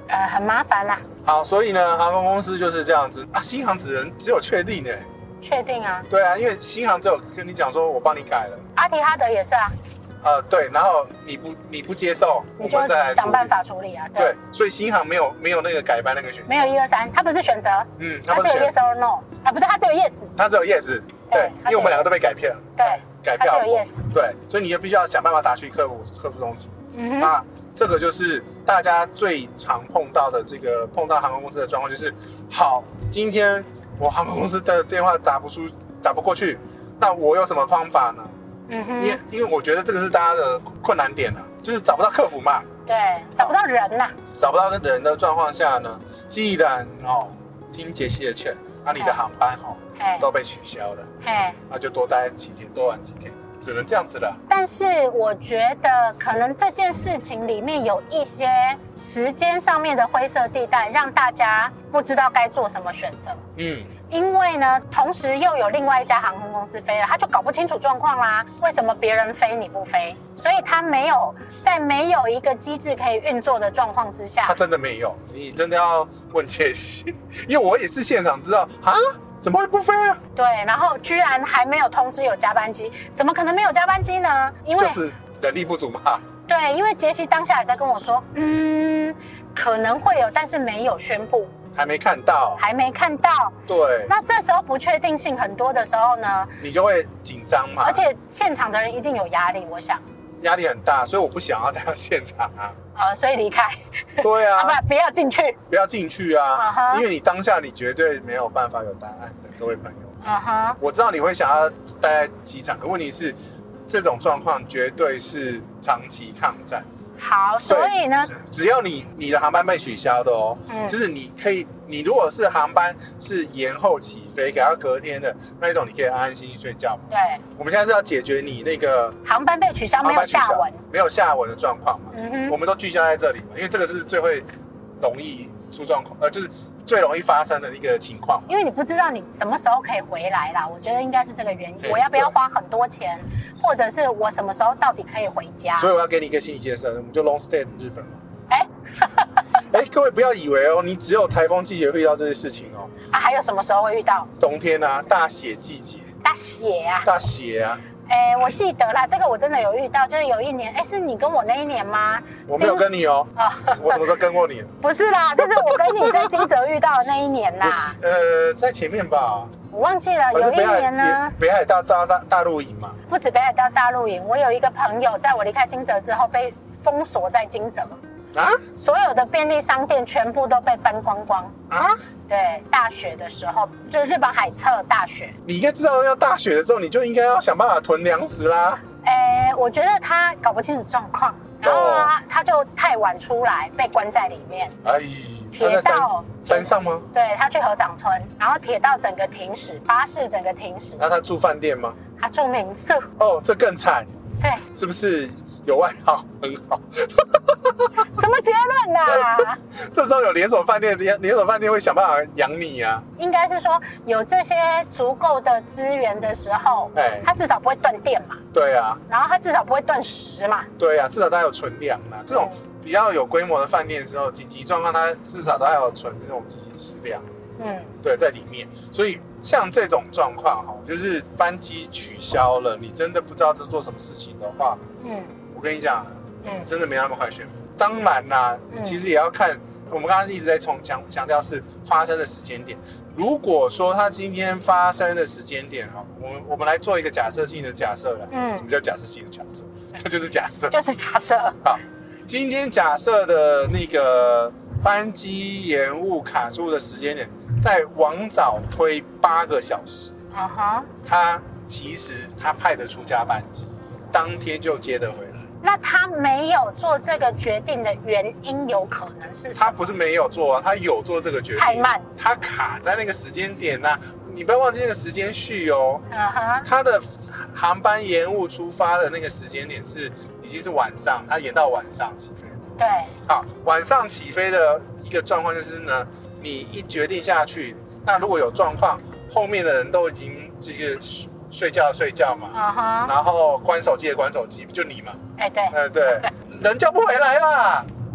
呃，很麻烦啦。 好，所以呢，航空公司就是这样子啊。新航只能只有确定哎。 确定啊。 对啊，因为新航只有跟你讲说，我帮你改了。 阿提哈德也是啊。 呃，对，然后你不你不接受， 你就想办法处理啊。 对，所以新航没有没有那个改班那个选项， 没有一二三，它不是选择， 嗯， 它只有 yes or no 啊，不对，它只有 yes， 它只有 yes， 对，因为我们两个都被改票， 对， 改票， 它只有 yes， 对，所以你就必须要想办法打去客服客服中心。 嗯那这个就是大家最常碰到的这个碰到航空公司的状况，就是好，今天我航空公司的电话打不出打不过去，那我有什么方法呢？ 嗯哼， 因为因为我觉得这个是大家的困难点啊，就是找不到客服嘛， 对，找不到人呐、啊， 找不到人的状况下呢，既然哦听杰西的劝，那、啊、你的航班哦都被取消了， 嘿， 那就多待几天，多玩几天，只能这样子了。 但是我觉得可能这件事情里面有一些时间上面的灰色地带，让大家不知道该做什么选择。 嗯。 因为呢，同时又有另外一家航空公司飞了，他就搞不清楚状况啦。为什么别人飞你不飞？所以他没有在没有一个机制可以运作的状况之下， 他真的没有。你真的要问切西，因为我也是现场知道啊，怎么会不飞啊？ 对，然后居然还没有通知有加班机，怎么可能没有加班机呢？因为就是人力不足嘛。 对，因为杰西当下也在跟我说，嗯，可能会有，但是没有宣布。 还没看到， 还没看到。 对， 那这时候不确定性很多的时候呢， 你就会紧张嘛。 而且现场的人一定有压力，我想压力很大，所以我不想要待到现场啊。 呃，所以离开。 对啊， 啊不，不要进去， 不要进去啊， uh-huh. 因为你当下你绝对没有办法有答案的，各位朋友。 嗯哼， 我知道你会想要待在机场，可问题是这种状况绝对是长期抗战。 好，所以呢， 只要你你的航班被取消的哦， 嗯、 就是你可以，你如果是航班是延后起飞，改到隔天的那一种，你可以安安心心睡觉。 对， 我们现在是要解决你那个航班被取消没有下文， 没有下文的状况嘛。 嗯哼， 我们都聚焦在这里嘛，因为这个是最会容易出状况，呃，就是最容易发生的一个情况。 因为你不知道你什么时候可以回来啦，我觉得应该是这个原因。我要不要花很多钱，或者是我什么时候到底可以回家？ 所以我要给你一个心理建设，我们就 long stay 日本嘛。 哎， 哎，各位不要以为哦，你只有台风季节会遇到这些事情哦。 啊，还有什么时候会遇到？ 冬天啊，大雪季节。 大雪啊！ 大雪啊！ 哎，我记得啦，这个我真的有遇到，就是有一年，哎，是你跟我那一年吗？ 我没有跟你哦，啊，我什么时候跟过你？ 不是啦，就是我跟你在金泽遇到的那一年啦。 不是，呃，在前面吧。 我忘记了，有一年呢， 北海道大大大露营嘛。 不止北海道大露营，我有一个朋友，在我离开金泽之后被封锁在金泽。 啊！ 所有的便利商店全部都被搬光光啊！ 对，大雪的时候，就是日本海侧大雪。 你应该知道要大雪的时候，你就应该要想办法囤粮食啦。 哎，我觉得他搞不清楚状况，然后他他就太晚出来，被关在里面。 哎， 铁道山上吗？ 对，他去合掌村，然后铁道整个停驶，巴士整个停驶。 那他住饭店吗？ 他住民宿。 哦，这更惨。 对， 是不是有外号很好？ 什么结论啊？ 这时候有连锁饭店，连连锁饭店会想办法养你啊。 应该是说有这些足够的资源的时候，哎，它至少不会断电嘛。 对啊。 然后它至少不会断食嘛。 对啊，至少它有存粮啦。这种比较有规模的饭店的时候，紧急状况它至少都还有存那种紧急食粮。嗯，对，在里面。所以像这种状况哈，就是班机取消了，你真的不知道这做什么事情的话，嗯，我跟你讲，嗯，真的没那么快宣布。当然啦，嗯、其实也要看，我们刚刚一直在从强强调是发生的时间点。如果说它今天发生的时间点哈，我们我们来做一个假设性的假设啦。嗯，什么叫假设性的假设？这就是假设， 就是假设。 好，今天假设的那个班机延误卡住的时间点，再往早推八个小时。啊哈，他其实他派得出加班机，当天就接得回来。 那他没有做这个决定的原因，有可能是什么？ 他不是没有做啊，他有做这个决定。 太慢， 他卡在那个时间点呐、啊，你不要忘记那个时间序哦。嗯哼，他的航班延误出发的那个时间点是已经是晚上，他延到晚上起飞。 对， 好，晚上起飞的一个状况就是呢，你一决定下去，那如果有状况，后面的人都已经这个睡觉睡觉嘛， uh-huh. 然后关手机的关手机，就你嘛。 哎、欸，对， 呃对，人叫不回来啦。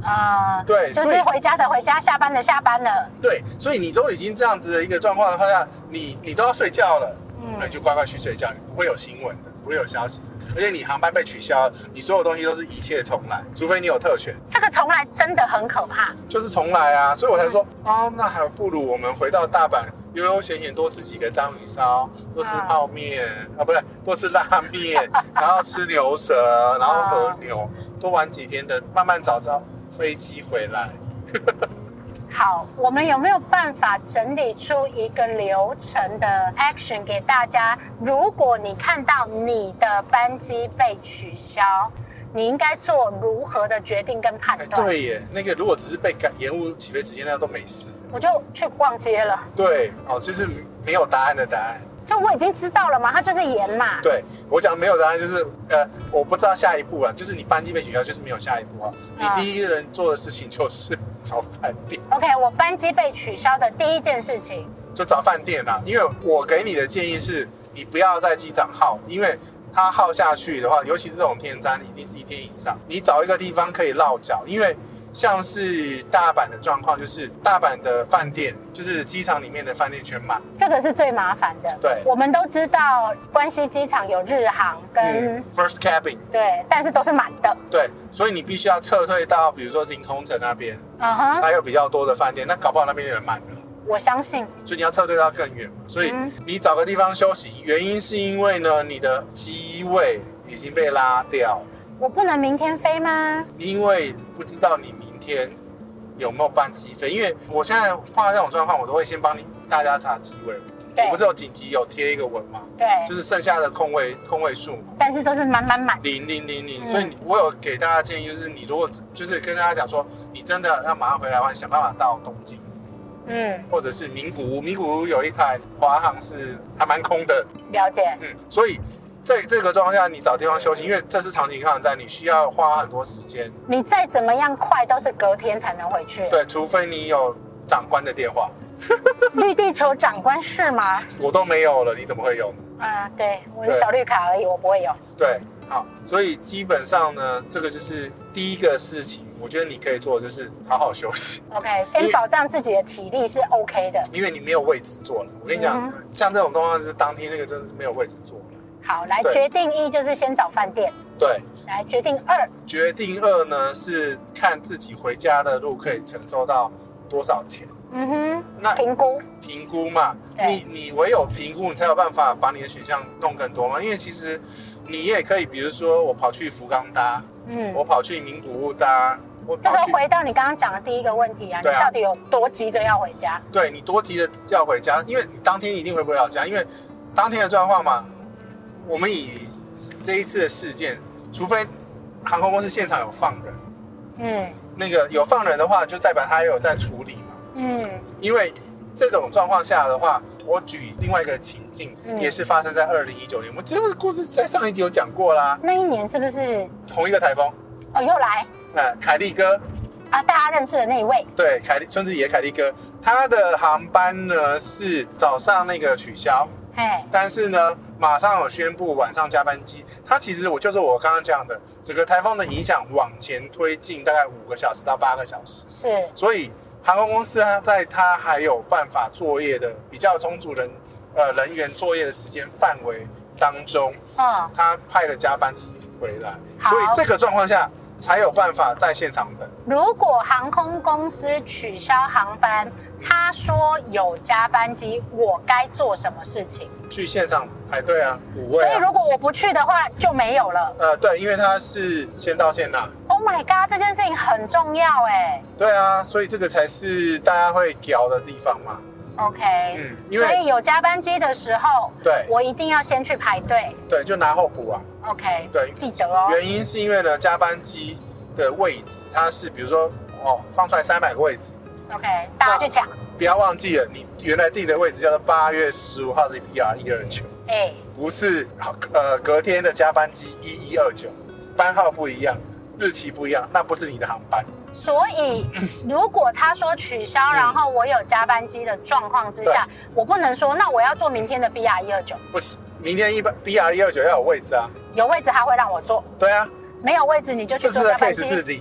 啊、呃， 对， 就是回家的回家，下班的下班了。 对，所以你都已经这样子的一个状况的话下，你你都要睡觉了， 嗯， 那你就乖乖去睡觉，你不会有新闻的，不会有消息的。而且你航班被取消，你所有东西都是一切重来，除非你有特权。 这个重来真的很可怕， 就是重来啊，所以我才说啊、嗯哦，那还不如我们回到大阪，悠悠闲闲多吃几个章鱼烧，多吃泡面、嗯、啊，不对，多吃拉面，然后吃牛舌，然后和牛，多玩几天的，慢慢找找飞机回来。 好，我们有没有办法整理出一个流程的 action 给大家？如果你看到你的班机被取消，你应该做如何的决定跟判断？ 对耶，那个如果只是被赶延误起飞时间，那都没事。 我就去逛街了。 对，哦，就是没有答案的答案。 就我已经知道了嘛，它就是延嘛。 对，我讲没有答案就是，呃，我不知道下一步啊，就是你班机被取消，就是没有下一步啊。你第一个人做的事情就是找饭店。 OK， 我班机被取消的第一件事情就找饭店啦，因为我给你的建议是，你不要在机场耗，因为它耗下去的话，尤其是这种天灾，一定是一天以上。你找一个地方可以落脚，因为像是大阪的状况，就是大阪的饭店，就是机场里面的饭店全满， 这个是最麻烦的。 对， 我们都知道关西机场有日航跟、 嗯、First Cabin， 对，但是都是满的。 对，所以你必须要撤退到比如说临空城那边， 嗯哼， 才有比较多的饭店，那搞不好那边有人满的了。 我相信， 所以你要撤退到更远嘛，所以你找个地方休息，原因是因为呢，你的机位已经被拉掉。 我不能明天飞吗？ 因为不知道你明天有没有班机飞，因为我现在碰到这种状况，我都会先帮你大家查机位。我不是有紧急有贴一个文吗？ 对， 就是剩下的空位空位数嘛， 但是都是满满满零零零零，所以你我有给大家建议，就是你如果就是跟大家讲说，你真的要马上回来的话，你想办法到东京。嗯，或者是名古屋，名古屋有一台华航是还蛮空的， 了解。 嗯，所以在这个状况下，你找地方休息，因为这是长期抗战，你需要花很多时间。 你再怎么样快，都是隔天才能回去。 对，除非你有长官的电话。 绿地球长官是吗？ 我都没有了，你怎么会有呢？ 啊，对，我是小绿卡而已，我不会有。 对，好，所以基本上呢，这个就是第一个事情。我觉得你可以做的就是好好休息。 OK， 先保障自己的体力是 OK 的， 因为你没有位置坐了。我跟你讲，嗯、像这种状况就是当天那个真的是没有位置坐了。 好，来决定一就是先找饭店。 对， 来决定二。 决定二呢是看自己回家的路可以承受到多少钱。 嗯哼，那评估评估嘛，你你唯有评估，你才有办法把你的选项弄更多嘛。因为其实你也可以，比如说我跑去福冈搭，嗯，我跑去名古屋搭。 这个回到你刚刚讲的第一个问题啊，啊你到底有多急着要回家？ 对，你多急着要回家，因为你当天一定回不了家，因为当天的状况嘛，我们以这一次的事件，除非航空公司现场有放人，嗯，那个有放人的话，就代表他也有在处理嘛，嗯，因为这种状况下的话，我举另外一个情境，嗯、也是发生在二零一九年，我这个故事在上一集有讲过啦。 那一年是不是同一个台风？ 哦，又来。 呃，凯利哥啊，大家认识的那一位， 对，凯利春之野凯利哥，他的航班呢是早上那个取消，哎，但是呢，马上有宣布晚上加班机。他其实我就是我刚刚讲的，整个台风的影响往前推进大概五个小时到八个小时， 是， 所以航空公司它在它还有办法作业的比较充足人呃人员作业的时间范围当中，嗯，他派了加班机回来，所以这个状况下。才有办法在现场等。 如果航空公司取消航班，他说有加班机，我该做什么事情？ 去现场排队啊，补位啊。 所以如果我不去的话，就没有了。 呃，对，因为它是先到先拿。 Oh my god， 这件事情很重要哎。 对啊，所以这个才是大家会屌的地方嘛。 OK， 嗯，因为所以有加班机的时候， 对， 我一定要先去排队， 对，就拿候补啊。 OK， 对， 记得哦。 原因是因为呢，加班机的位置它是比如说哦放出来三百个位置 ，OK， 大家去抢。 不要忘记了，你原来订的位置叫做八月十五号的 B R 一二九，哎，不是呃隔天的加班机一一二九，班号不一样，日期不一样，那不是你的航班。 所以，如果他说取消，然后我有加班机的状况之下，我不能说那我要坐明天的 B R 一二九。 不是，明天一 B R 一二九要有位置啊。 有位置他会让我坐。 对啊。 没有位置你就去坐加班机。 这次的 case 是零啊。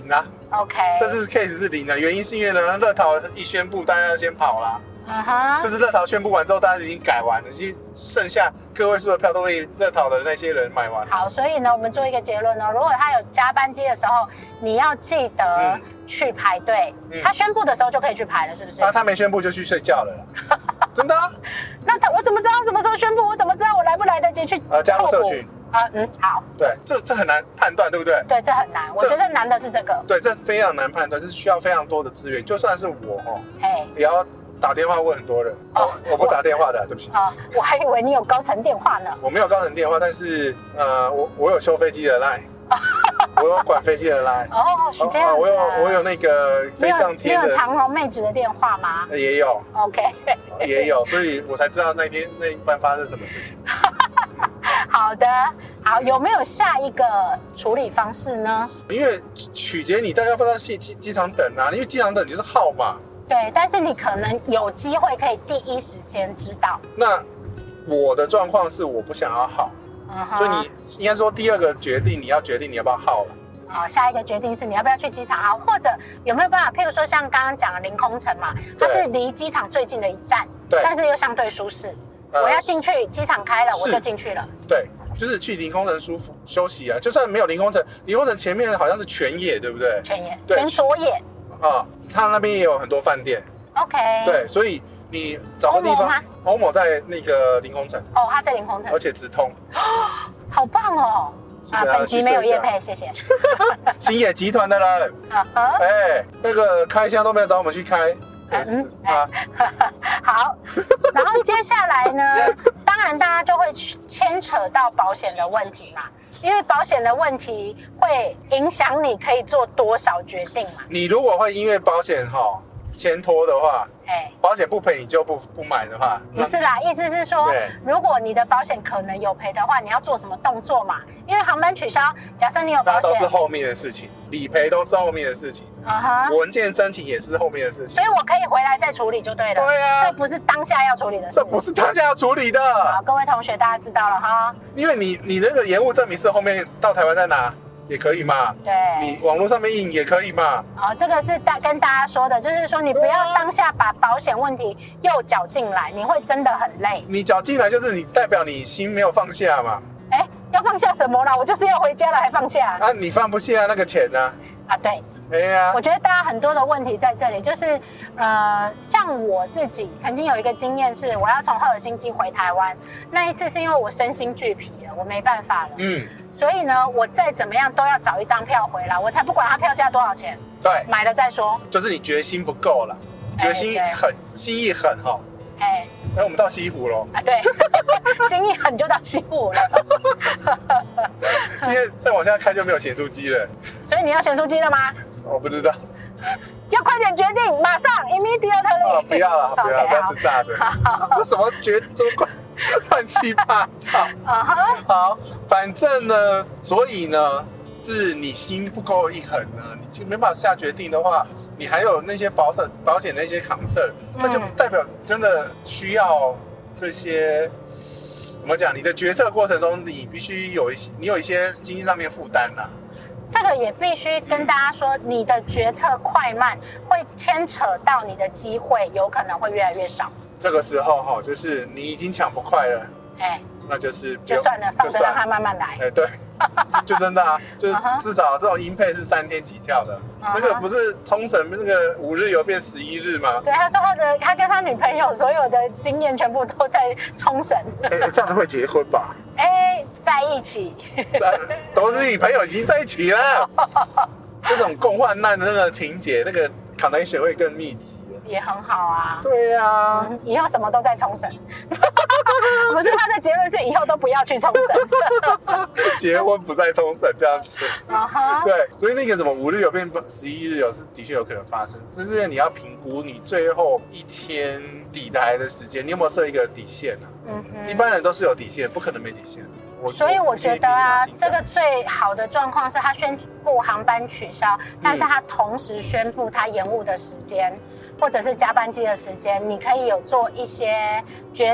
OK， 这次 case 是零的，原因是因为呢，乐桃一宣布，大家要先跑啦。 嗯哼， 就是乐桃宣布完之后，大家已经改完了，已经剩下个位数的票都被乐桃的那些人买完了。 好，所以呢，我们做一个结论呢，如果他有加班机的时候，你要记得去排队。嗯、他宣布的时候就可以去排了，是不是？ 啊，他没宣布就去睡觉了啦，真的、啊？ 那他我怎么知道他什么时候宣布？我怎么知道我来不来得及去？ 呃，加入社群。 啊，嗯，好。 对，这这很难判断，对不对？ 对，这很难。我觉得难的是这个。 对，这非常难判断，这是需要非常多的资源。就算是我哦， 哎， 也要打电话问很多人。哦，我不打电话的，对不起。 啊，我还以为你有高层电话呢。 我没有高层电话，但是呃，我我有修飞机的 line， 我有管飞机的 line。 哦，是这样。 我有我有那个飞上天的。 你有长荣妹纸的电话吗？ 也有。 OK。 也有，所以我才知道那天那一班发生什么事情。 好的，好，有没有下一个处理方式呢？ 因为取决你大概要不要去机机场等啊，因为机场等就是号码。 对，但是你可能有机会可以第一时间知道。 那我的状况是我不想要号，嗯、所以你应该说第二个决定你要决定你要不要号了。 好，下一个决定是你要不要去机场号，或者有没有办法，譬如说像刚刚讲的临空城嘛，它是离机场最近的一站，但是又相对舒适。呃、我要进去，机场开了我就进去了。 对，就是去临空城舒服休息啊，就算没有临空城，临空城前面好像是全野，对不对？ 全野，全所野。 啊，他那边也有很多饭店。 OK。 对，所以你找个地方，欧某在那个临空城。哦， 他在临空城， 而且直通。 好棒哦！啊，本集没有业配，谢谢。 星野集团的人，哎，那个开箱都没有找我们去开。嗯啊， 好，然后接下来呢，当然大家就会牵扯到保险的问题嘛，因为保险的问题会影响你可以做多少决定嘛。 你如果会因为保险哈牵拖的话， 哎， 保险不赔你就不不买的话， 不是啦，意思是说，如果你的保险可能有赔的话，你要做什么动作嘛？因为航班取消，假设你有保险， 那都是后面的事情，理赔都是后面的事情。啊哈，文件申请也是后面的事情， 所以我可以回来再处理就对了。 对啊， 这不是当下要处理的事。 这不是当下要处理的。 好，各位同学，大家知道了哈。 因为你你那个延误证明是后面到台湾再拿也可以嘛。 对， 你网络上面印也可以嘛。 好，这个是大跟大家说的，就是说你不要当下把保险问题又搅进来，你会真的很累。 你搅进来就是你代表你心没有放下嘛。 哎，要放下什么啦？我就是要回家了，还放下？ 啊，你放不下那个钱呢？ 啊，对。 哎呀， 我觉得大家很多的问题在这里，就是呃，像我自己曾经有一个经验是，我要从赫尔辛基回台湾，那一次是因为我身心俱疲了，我没办法了，嗯，所以呢，我再怎么样都要找一张票回来，我才不管它票价多少钱， 对， 买了再说， 就是你决心不够了，决心狠，心一狠哈，哎，那我们到西湖喽， 啊，对，心一狠就到西湖了， 因为再往下开就没有咸酥鸡了， 所以你要咸酥鸡了吗？ 我不知道， 要快点决定，马上 immediately。 哦，不要了，不要，不要吃炸的。这什么决这么乱七八糟？好，反正呢，所以呢，是你心不够一狠呢，你就没办法下决定的话，你还有那些保险保险那些concern，那就代表真的需要这些。怎么讲？你的决策过程中，你必须有一些，你有一些经济上面负担啦。 这个也必须跟大家说，你的决策快慢会牵扯到你的机会，有可能会越来越少。 这个时候哈，就是你已经抢不快了，哎，那就是就算了，放着让它慢慢来。 哎，对，就真的啊，就是至少这种音配是三天起跳的，那个不是冲绳那个五日游变十一日吗？ 对，他说他的他跟他女朋友所有的经验全部都在冲绳。 哎，这样子会结婚吧？ 哎，在一起， 都是女朋友已经在一起了。这种共患难的那个情节，那个 connection 会更密集。 也很好啊。 对呀、啊嗯，以后什么都在冲绳。不是，他的结论是以后都不要去冲绳。 结婚不在冲绳这样子。 Uh huh. 对，所以那个什么五日游变十一日游是的确有可能发生，只是你要评估你最后一天抵台的时间，你有没有设一个底线啊？嗯嗯。一般人都是有底线，不可能没底线的。 所以我觉得啊，这个最好的状况是他宣布航班取消，但是他同时宣布他延误的时间，或者是加班机的时间，你可以有做一些决策的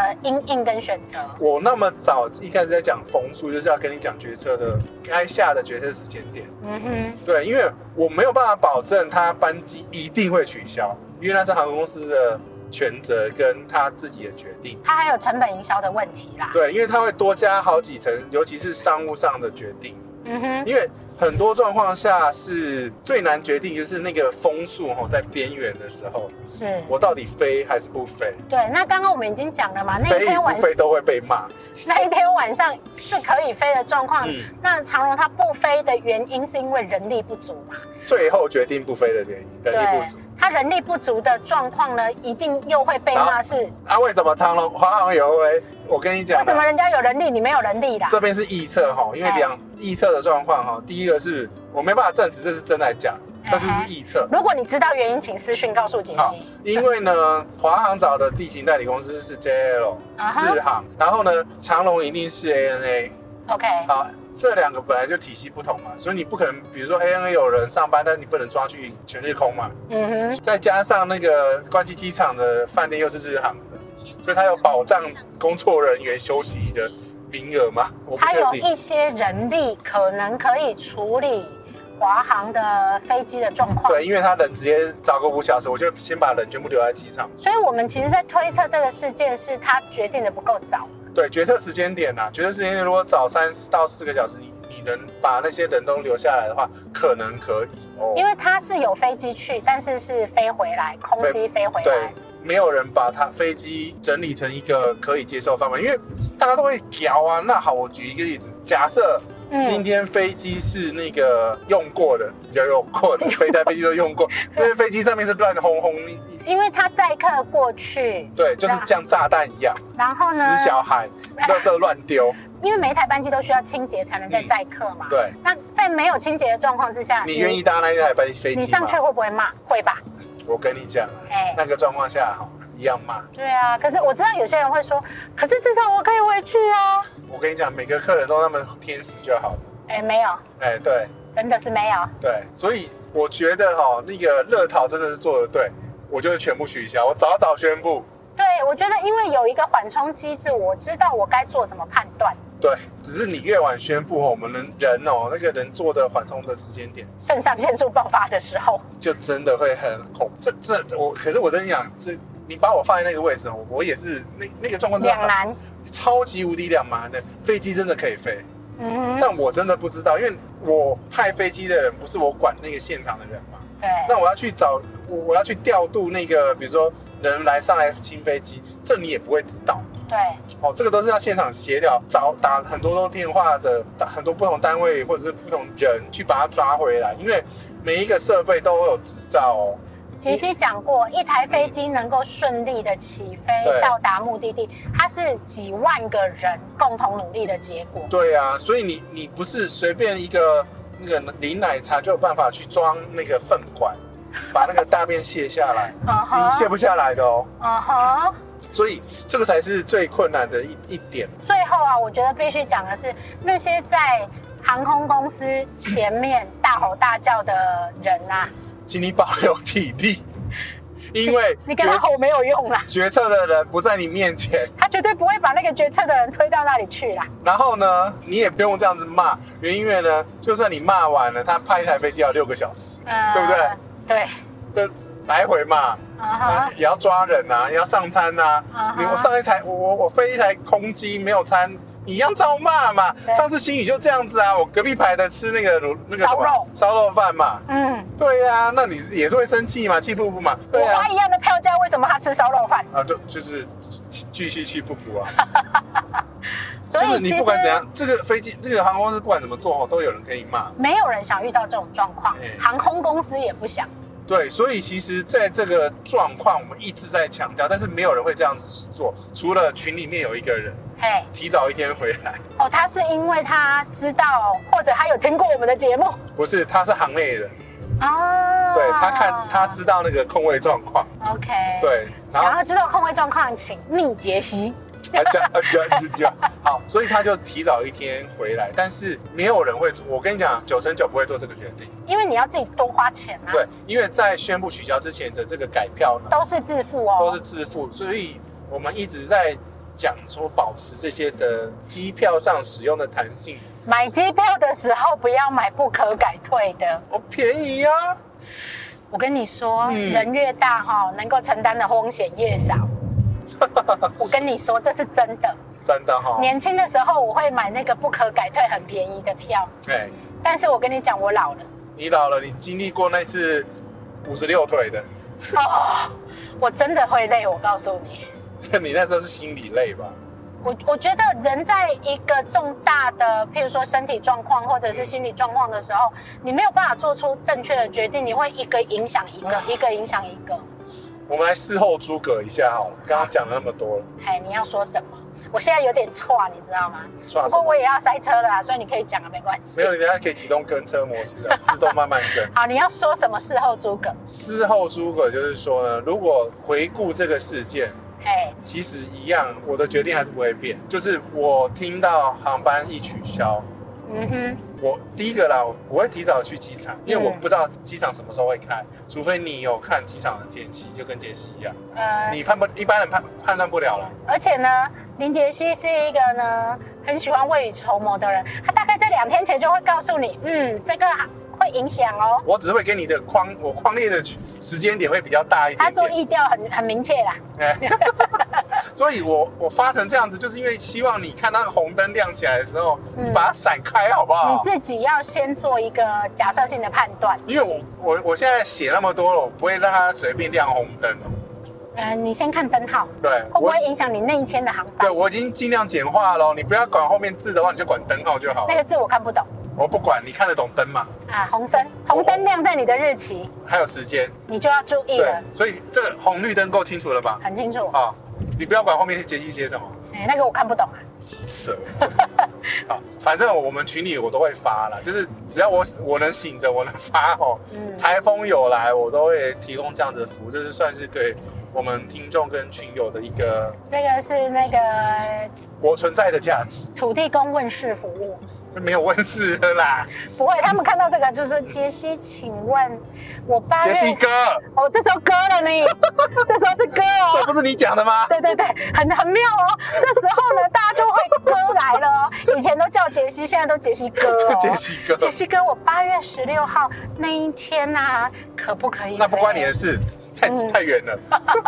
的因应跟选择。 我那么早一开始在讲风速，就是要跟你讲决策的该下的决策时间点。嗯哼，对，因为我没有办法保证他班机一定会取消，因为那是航空公司的权责跟他自己的决定。 他还有成本营销的问题啦。 对，因为他会多加好几层，尤其是商务上的决定。嗯哼，因为很多状况下是最难决定，就是那个风速吼在边缘的时候，是我到底飞还是不飞？ 对，那刚刚我们已经讲了嘛，那一天晚上飞不飞都会被骂。 那一天晚上是可以飞的状况，嗯、那长荣它不飞的原因是因为人力不足嘛？ 最后决定不飞的原因，人力不足。 它人力不足的状况呢，一定又会被骂是啊？为什么长荣、华航有为？我跟你讲， 为什么人家有人力，你没有人力的？ 这边是臆测哈，因为两臆测的状况哈，第一个是我没办法证实这是真还是假的，但是是臆测。 如果你知道原因，请私讯告诉杰西。 因为呢，华航找的地勤代理公司是 J L、uh-huh. 日航，然后呢，长荣一定是 A N A。OK。好。这两个本来就体系不同嘛，所以你不可能，比如说 A N A 有人上班，但你不能抓去全日空嘛。嗯哼。再加上那个关西机场的饭店又是日航的，所以它有保障工作人员休息的名额吗？我不确定。 它有一些人力可能可以处理华航的飞机的状况。 对，因为他人直接早个五小时，我就先把人全部留在机场。 所以我们其实在推测这个事件是他决定的不够早。 对，决策时间点啊，决策时间点如果早三到四个小时，你你能把那些人都留下来的话，可能可以哦。 因为他是有飞机去，但是是飞回来，空机飞回来。 对，没有人把它飞机整理成一个可以接受范围，因为大家都会调啊。那好，我举一个例子，假设今天飞机是那个用过的，比较用过的，飞台飞机都用过，那些飞机上面是乱轰轰。 因为他载客过去， 对，就是像炸弹一样。 然后呢， 死小孩，垃圾乱丢。 因为每一台班机都需要清洁才能再载客嘛。 嗯、对。 那在没有清洁的状况之下， 你愿意搭那一台班飞机吗？ 你上去会不会骂？会吧。 我跟你讲，哎，那个状况下哈，一样骂。 对啊，可是我知道有些人会说，可是至少我可以回去啊。 我跟你讲，每个客人都那么天使就好了。 哎，没有。 哎，对。 真的是没有。 对，所以我觉得哈，那个乐淘真的是做得对。我就是全部取消，我早早宣布。 对，我觉得因为有一个缓冲机制，我知道我该做什么判断。 对，只是你越晚宣布，我们人哦，那个人做的缓冲的时间点， 肾上腺素爆发的时候， 就真的会很恐。这这我，可是我真讲，这你把我放在那个位置，我也是那那个状况两难， 超级无敌两难的。飞机真的可以飞，嗯，但我真的不知道，因为我派飞机的人不是我管那个现场的人嘛。 对， 那我要去找我我要去调度那个，比如说人来上来清飞机，这你也不会知道。 对， 哦，这个都是要现场协调，找打很多多电话的，很多不同单位或者是不同人去把它抓回来，因为每一个设备都有执照哦。 其实讲过，一台飞机能够顺利的起飞、嗯、到达目的地，它是几万个人共同努力的结果。 对啊，所以你你不是随便一个。那个淋奶茶就有办法去装那个粪管，把那个大便卸下来， uh-huh. 你卸不下来的哦。嗯哼。所以这个才是最困难的一一点。 最后啊，我觉得必须讲的是，那些在航空公司前面大吼大叫的人啊， 请你保有体力。因为你跟他吼没有用啦， 决策的人不在你面前， 他绝对不会把那个决策的人推到那里去啦。 然后呢，你也不用这样子骂，因为呢，就算你骂完了，他派一台飞机要六个小时，呃、对不对？ 对， 这来回骂， uh-huh. 也要抓人啊，也要上餐啊。Uh-huh. 你我上一台，我我我飞一台空机没有餐。你一样照骂嘛！上次星宇就这样子啊，我隔壁排的吃那个那个什么烧肉饭嘛，嗯，对呀、啊，那你也是会生气嘛，气不不嘛？对啊， 我花一样的票价，为什么他吃烧肉饭？ 啊，就就是继续气不服啊。就是你不管怎样，这个飞机这个航空公司不管怎么做，都有人可以骂。 没有人想遇到这种状况，航空公司也不想。 对，所以其实在这个状况，我们一直在强调，但是没有人会这样子做，除了群里面有一个人，嘿，提早一天回来。 哦，他是因为他知道，或者他有听过我们的节目？ 不是，他是行内人。哦，对，他看他知道那个空位状况。 OK， 对， 想要知道空位状况，请密杰西。 好，所以他就提早一天回来，但是没有人会，我跟你讲，九成九不会做这个决定， 因为你要自己多花钱啊。 对，因为在宣布取消之前的这个改票呢， 都是自付哦， 都是自付，所以我们一直在讲说保持这些的机票上使用的弹性。 买机票的时候不要买不可改退的， 哦，便宜啊！ 我跟你说， 嗯、 人越大哈，能够承担的风险越少。我跟你说，这是真的。 真的哈、哦。 年轻的时候我会买那个不可改退很便宜的票， 对。 但是我跟你讲，我老了。 你老了，你经历过那次五十六腿的。 哦，我真的会累，我告诉你。 你那时候是心理累吧？ 我我觉得人在一个重大的，譬如说身体状况或者是心理状况的时候，你没有办法做出正确的决定，你会一个影响一个，一个影响一个。 我们来事后诸葛一下好了，刚刚讲了那么多了。 哎，你要说什么？我现在有点错，你知道吗？ 错。 不过我也要塞车了啊，所以你可以讲啊，没关系。 没有，你等下可以启动跟车模式啊，自动慢慢跟。 好，你要说什么事后诸葛？ 事后诸葛就是说呢，如果回顾这个事件。 Hey. 其实一样，我的决定还是不会变。就是我听到航班一取消，嗯哼，我第一个啦，我会提早去机场，因为我不知道机场什么时候会开，除非你有看机场的天气，就跟杰西一样，呃，你判不一般人判判断不了了。 而且呢，林杰西是一个呢很喜欢未雨绸缪的人，他大概在两天前就会告诉你，嗯，这个会影响哦。 我只是会给你的框，我框列的时间点会比较大一点点。 他做疫调很很明确啦。 所以我我发成这样子，就是因为希望你看那个红灯亮起来的时候，嗯、你把它闪开，好不好？ 你自己要先做一个假设性的判断。 因为我我我现在写那么多了，我不会让它随便亮红灯哦。 呃，你先看灯号， 对， 会不会影响你那一天的航班？ 对，我已经尽量简化了，你不要管后面字的话，你就管灯号就好了。 那个字我看不懂。 我不管，你看得懂灯吗？ 啊，红灯，红灯亮在你的日期， 还有时间， 你就要注意了。 所以这个红绿灯够清楚了吧？ 很清楚。 啊，你不要管后面杰西写什么。 哎，那个我看不懂啊。 机车。好，反正我们群里我都会发啦，就是只要我我能醒着，我能发哦。嗯。台风有来，我都会提供这样的服务，就是算是对我们听众跟群友的一个。 这个是那个。 我存在的价值， 土地公问世服务， 这没有问世了啦。 不会，他们看到这个就是杰西，请问我八月杰西哥， 哦，这时候歌了呢，这时候是歌哦， 这不是你讲的吗？ 对对对，很很妙哦。这时候呢，大家就会歌来了哦。以前都叫杰西，现在都杰西哥哦。 杰西哥， 杰西哥，我八月十六号那一天啊，可不可以？ 那不关你的事，太、嗯、太远了。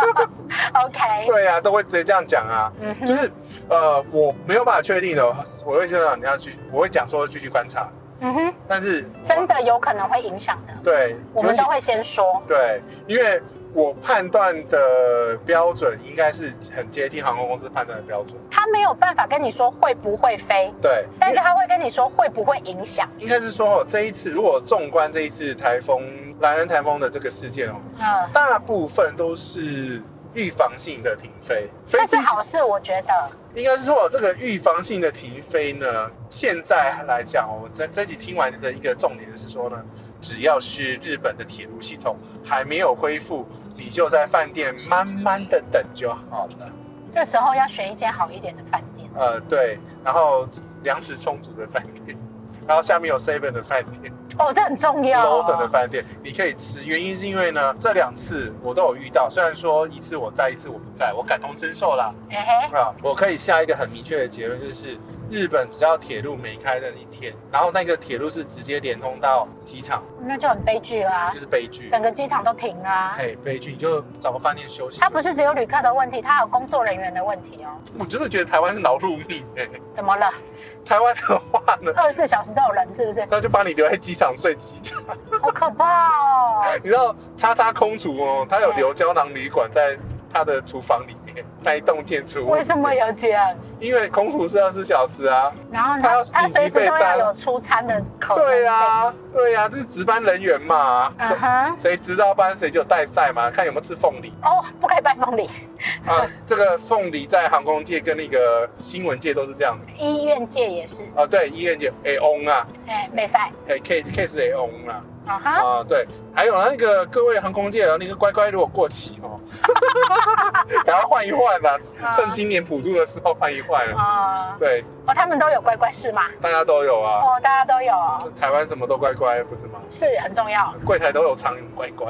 OK。 对啊，都会直接这样讲啊，嗯、就是呃。我没有办法确定的，我会就让你要去，我会讲说继续观察。嗯哼，但是真的有可能会影响的。 对， 我们都会先说。 对，因为我判断的标准应该是很接近航空公司判断的标准。 他没有办法跟你说会不会飞， 对， 但是他会跟你说会不会影响。 应该是说这一次，如果纵观这一次台风莱恩台风的这个事件哦，嗯，大部分都是。预防性的停飞， 这是好事，我觉得。 应该是说这个预防性的停飞呢，现在来讲，我这这集听完的一个重点就是说呢，只要是日本的铁路系统还没有恢复，你就在饭店慢慢的等就好了。 这时候要选一间好一点的饭店。 呃，对，然后粮食充足的饭店。然后下面有 seven 的饭店哦，这很重要。 Lawson 的饭店你可以吃，原因是因为呢，这两次我都有遇到，虽然说一次我在，一次我不在，我感同身受啦。欸、啊，我可以下一个很明确的结论，就是日本只要铁路没开的一天，然后那个铁路是直接连通到机场， 那就很悲剧啊， 就是悲剧， 整个机场都停了、啊。 嘿，悲剧，你就找个饭店休息。 它不是只有旅客的问题，它还有工作人员的问题哦。 我真的觉得台湾是劳碌命哎、欸。 怎么了？ 台湾的话呢， 二十四小时都有人，是不是？ 他就把你留在机场睡机场， 好可怕哦！ 你知道叉叉空厨哦，他有留胶囊旅馆在他的厨房里面，那一栋建筑物。 为什么要这样？ 因为空厨是二十四小时啊， 然后他他随时都要有出餐的可能性。 对啊，对啊，就是值班人员嘛，谁、uh-huh. 值到班谁就带赛嘛，看有没有吃凤梨。 哦，不可以拜凤梨。 啊，这个凤梨在航空界跟那个新闻界都是这样子， 医院界也是。 啊，对，医院界 A on 啊， 哎，没赛， 哎 case case A on 啊。 啊哈啊，对，还有那个各位航空界的那个乖乖，如果过期哦，赶快换一换啦，趁今年普渡的时候换一换啊。对， 哦，他们都有乖乖是吗？ 大家都有啊。 哦，大家都有。 台湾什么都乖乖，不是吗？ 是很重要。 柜台都有苍蝇乖乖。 嗯，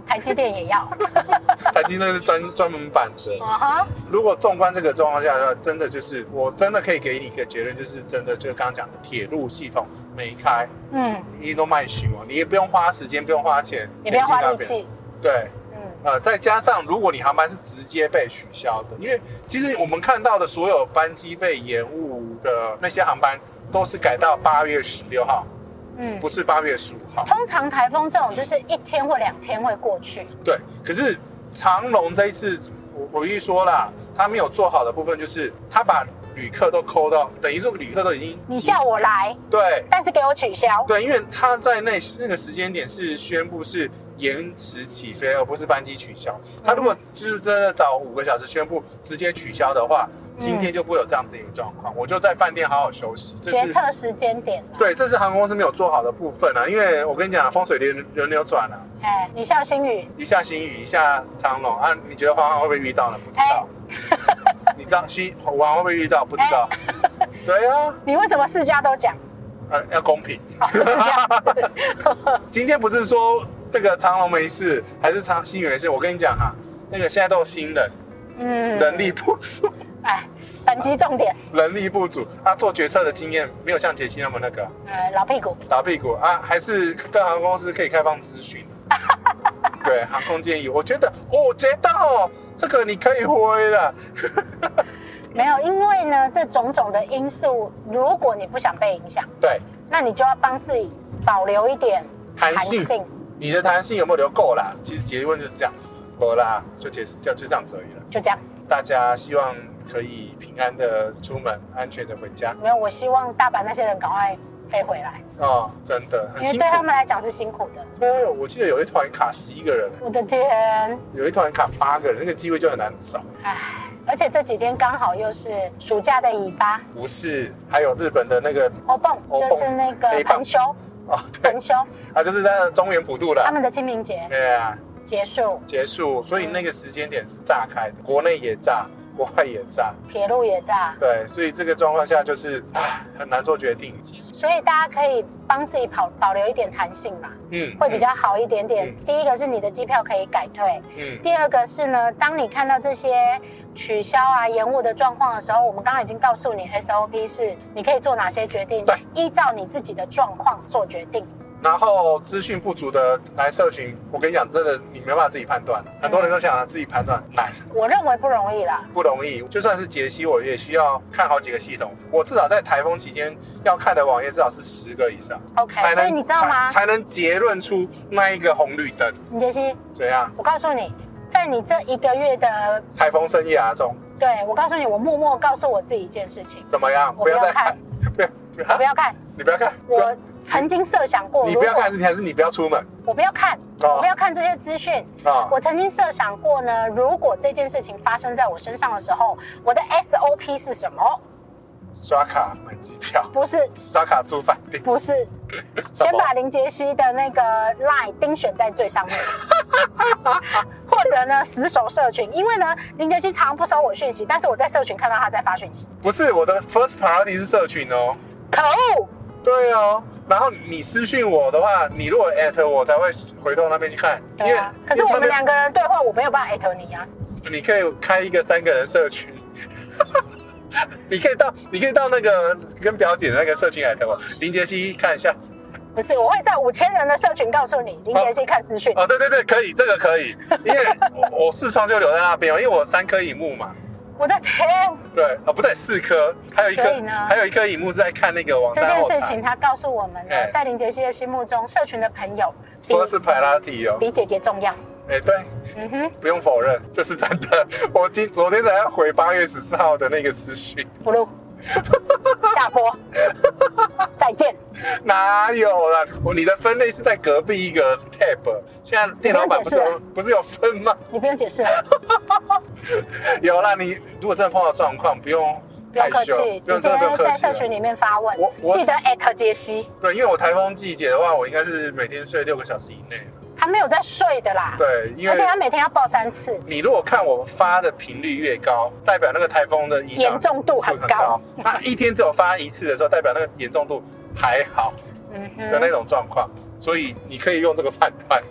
台积电也要。 台积那是专专门版的。 Uh-huh. 如果纵观这个状况下的话，真的就是我真的可以给你一个结论，就是真的就是刚刚讲的铁路系统没开，嗯，你都卖虚哦，你也不用花时间，不用花钱， 你不用花力气， 对。呃，再加上如果你航班是直接被取消的，因为其实我们看到的所有班机被延误的那些航班，都是改到八月十六号，嗯，不是八月十五号。 通常台风这种就是一天或两天会过去。 对，可是长荣这一次，我我一说啦，他没有做好的部分就是他把旅客都扣到，等于说旅客都已经你叫我来， 对， 但是给我取消。 对，因为他在那那个时间点是宣布是延迟起飞，而不是班机取消。他如果就是真的早五个小时宣布直接取消的话，今天就不会有这样子一个状况。我就在饭店好好休息。这是决策时间点。 对，这是航空公司没有做好的部分啊。因为我跟你讲，风水轮轮流转啊。 哎，你下新宇， 一下新宇，一下长荣啊，你觉得华航会不会遇到呢？不知道。你知道新华航会不会遇到？不知道。对啊。 你为什么四家都讲？ 呃，要公平。今天不是说这个长荣没事，还是长新宇没事？我跟你讲哈，那个现在都有新人，嗯，人力不足。 哎，本集重点， 人力不足，他、啊、做决策的经验没有像杰西那么那个， 呃，老屁股， 老屁股啊，还是各航空公司可以开放咨询。对，航空建议，我觉得，哦，我觉得哦，这个你可以挥了。 没有，因为呢，这种种的因素，如果你不想被影响， 对， 那你就要帮自己保留一点弹性。 弹性你的弹性有没有留够啦？其实结论就是这样子，好啦，就结就就这样子而已了。 就这样。 大家希望可以平安的出门，安全的回家。 没有，我希望大阪那些人赶快飞回来。 哦，真的很辛苦， 因为对他们来讲是辛苦的。 对，我记得有一团卡十一个人。 我的天！ 有一团卡八个人，那个机会就很难找。 唉。而且这几天刚好又是暑假的尾巴， 不是，还有日本的那个欧蹦，就是那个盆休哦，对， 盆休啊，就是在中原普渡了， 他们的清明节， 对啊， 结束， 结束，所以那个时间点是炸开的，国内也炸，国外也炸， 铁路也炸， 对，所以这个状况下就是唉，很难做决定， 所以大家可以帮自己保保留一点弹性嘛，嗯，会比较好一点点。嗯、第一个是你的机票可以改退，嗯，第二个是呢，当你看到这些取消啊、延误的状况的时候，我们刚刚已经告诉你 S O P 是你可以做哪些决定， 对， 依照你自己的状况做决定。 然后资讯不足的来社群，我跟你讲，真的你没办法自己判断，很多人都想自己判断难。 我认为不容易啦， 不容易。就算是解析，我也需要看好几个系统。我至少在台风期间要看的网页至少是十个以上 ，OK， 才能所以你知道吗？ 才, 才能结论出那一个红绿灯。 林杰西， 怎样？ 我告诉你，在你这一个月的台风生涯中， 对我告诉你，我默默告诉我自己一件事情： 怎么样？ 我不要再看， 不要， 我不要看， 你不要看， 我。曾经设想过， 你不要看是还是你不要出门？ 我不要看，哦、我不要看这些资讯。哦、我曾经设想过呢，如果这件事情发生在我身上的时候，我的 S O P 是什么？ 刷卡买机票？ 不是。 刷卡住饭店？ 不是。先把林杰西的那个 line 钉选在最上面，或者呢死守社群，因为呢林杰西常常不收我讯息，但是我在社群看到他在发讯息。 不是，我的 first priority 是社群哦。 可恶！ 对哦，然后你私讯我的话，你如果 at 我才会回头那边去看。 对啊，可是我们两个人对话，我没有办法 at 你啊。 你可以开一个三个人社群，你可以到你可以到那个跟表姐的那个社群 at 我，林杰西看一下。 不是，我会在五千人的社群告诉你，林杰西看私讯。 哦，对对对，可以，这个可以，因为我我视窗就留在那边哦，因为我三颗萤幕嘛。 我的天！ 对啊、哦，不对，四颗，还有一颗，还有一颗萤幕是在看那个网站后台。 这件事情他告诉我们呢，欸、在林杰西的心目中，社群的朋友说是排拉提哦， 比姐姐重要。 哎、欸，对，嗯哼，不用否认，这是真的。我今昨天才要回八月十四号的那个私讯。 不录，下播，再见。 哪有啦？你的分类是在隔壁一个 tab， 现在电脑版不是有不是有分吗？ 你不用解释了。 有啦，你如果真的碰到状况，不用不用客气，直接在社群里面发问。我我记得 at 杰西。 对，因为我台风季节的话，我应该是每天睡六个小时以内。 他没有在睡的啦。 对，因为而且他每天要报三次。 你如果看我发的频率越高，代表那个台风的影响严重度很高。 那一天只有发一次的时候，代表那个严重度还好的那种状况，所以你可以用这个判断。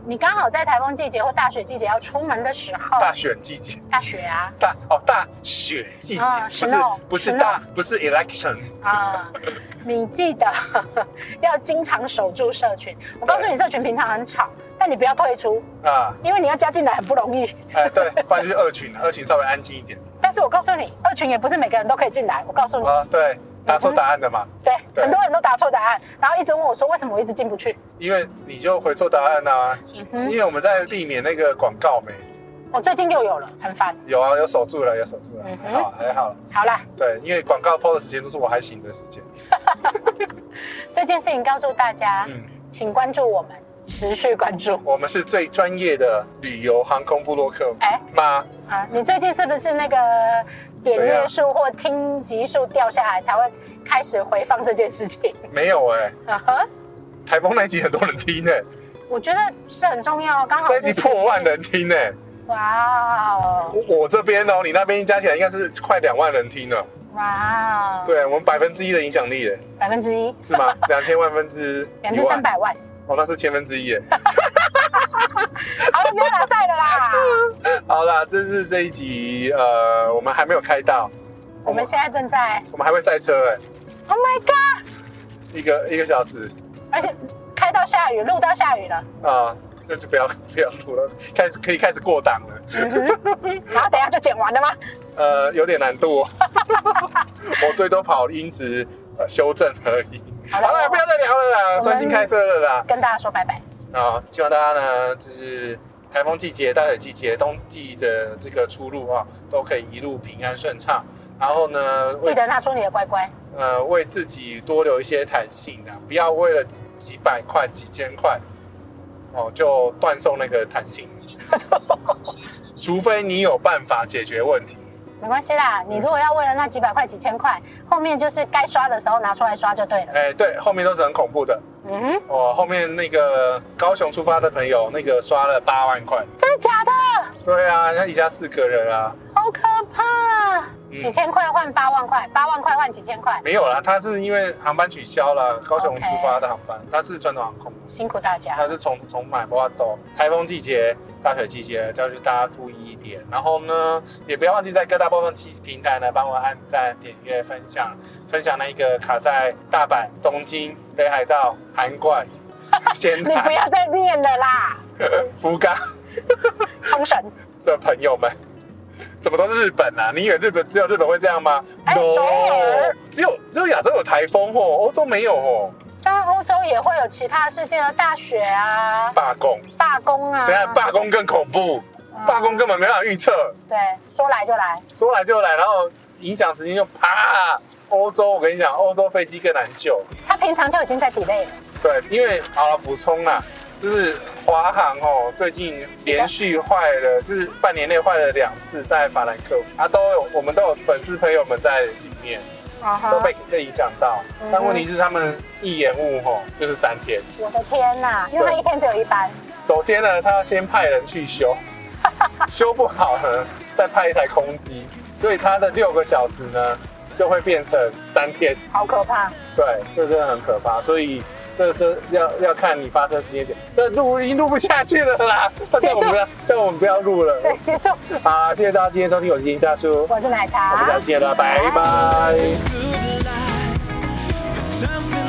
你刚好在台风季节或大雪季节要出门的时候， 大选季节， 大雪啊， 大哦大雪季节， 啊不是 snow， 不是 snow 大不是 election 啊，你记得要经常守住社群。我告诉你，社群平常很吵，但你不要退出， 啊， 因为你要加进来很不容易。 哎对，不然就是二群，二群稍微安静一点但是我告诉你，二群也不是每个人都可以进来。我告诉你， 啊，对，答错答案的嘛， 对， 对很多人都答错答案，然后一直问我说，为什么我一直进不去？ 因为你就回错答案啊， 嗯哼， 因为我们在避免那个广告没。 我最近又有了，很烦。 有啊，有守住了，有守住了， 嗯哼还好还好了。 好啦， 对，因为广告 P O 的时间都是我还醒的时间。 这件事情告诉大家， 嗯， 请关注我们，持续关注。 我们是最专业的旅游航空部落客哎吗？ 啊，你最近是不是那个点阅数或听集数掉下来，才会开始回放这件事情？ 没有哎、 嗯哼， 台风那一集很多人听呢、 我觉得是很重要，刚好那是一集破万人听呢、 哇哦， 我我这边哦，你那边加起来应该是快两万人听了。 哇哦， 对，我们百分之一的影响力耶， 百分之一是吗？两千万分之两千三百万。 哦，那是千分之一耶。 好了，不要打赛了啦。 好啦，这是这一集，呃，我们还没有开到， 我们现在正在我们还会赛车哎， ，Oh my god！ 一个一个小时而且开到下雨，录到下雨了。 啊，那就不要不要录了，开始可以开始过档了。 嗯哼，然后等一下就剪完了吗？ 呃，有点难度、哦，我最多跑音质、呃、修正而已。 好了好了，不要再聊了啦， 们专心开车了啦。 跟大家说拜拜。 啊，希望大家呢，就是台风季节、大雪季节、冬季的这个出入啊，都可以一路平安顺畅。然后呢， 记得拿出你的乖乖。 呃，为自己多留一些弹性的，不要为了几百块、几千块，哦，就断送那个弹性。除非你有办法解决问题。 没关系啦，你如果要为了那几百块、几千块，后面就是该刷的时候拿出来刷就对了。 哎，对，后面都是很恐怖的。 嗯哼， 哦，后面那个高雄出发的朋友，那个刷了八万块。 真的假的？ 对啊，他一家四个人啊。 好可怕！ 嗯几千块换八万块，八万块换几千块， 没有啦，他是因为航班取消了，高雄出发的航班，他是传统航空， 辛苦大家他。是重重买不要抖。台风季节、大雪季节，就是大家注意一点。然后呢，也不要忘记在各大播放器平台呢，帮我按赞、点阅、分享，分享那一个卡在大阪、东京、北海道、函馆、仙你不台、 要再念了啦， 福冈冲绳。 的朋友们。怎么都是日本啊？你以为日本只有日本会这样吗？ 哎首尔只有只有亚洲有台风哦，欧洲没有哦。 当然，欧洲也会有其他事件的大雪啊、 罢工， 罢工啊。 等一下罢工更恐怖，罢工根本没办法预测， 对，说来就来。 说来就来，然后影响时间就啪。欧洲我跟你讲，欧洲飞机更难救。 他平常就已经在 delay 了。 对，因为好了补充啦，就是华航哦，最近连续坏了，就是半年内坏了两次在法兰克福，啊都有我们都有粉丝朋友们在里面。 Uh-huh. 都被被影响到， 嗯、 但问题是他们一延误吼就是三天。 我的天哪！因为他一天只有一班。 首先呢，他要先派人去修，修不好呢，再派一台空机，所以他的六个小时呢就会变成三天。 好可怕！ 对，这真的很可怕，所以这这要要看你发生时间点。这录已经录不下去了啦，叫我们不要叫我们不要录了。 对，结束。 好，谢谢大家今天收听，我是金大叔， 我是奶茶， 我们下次见了，拜拜。 Something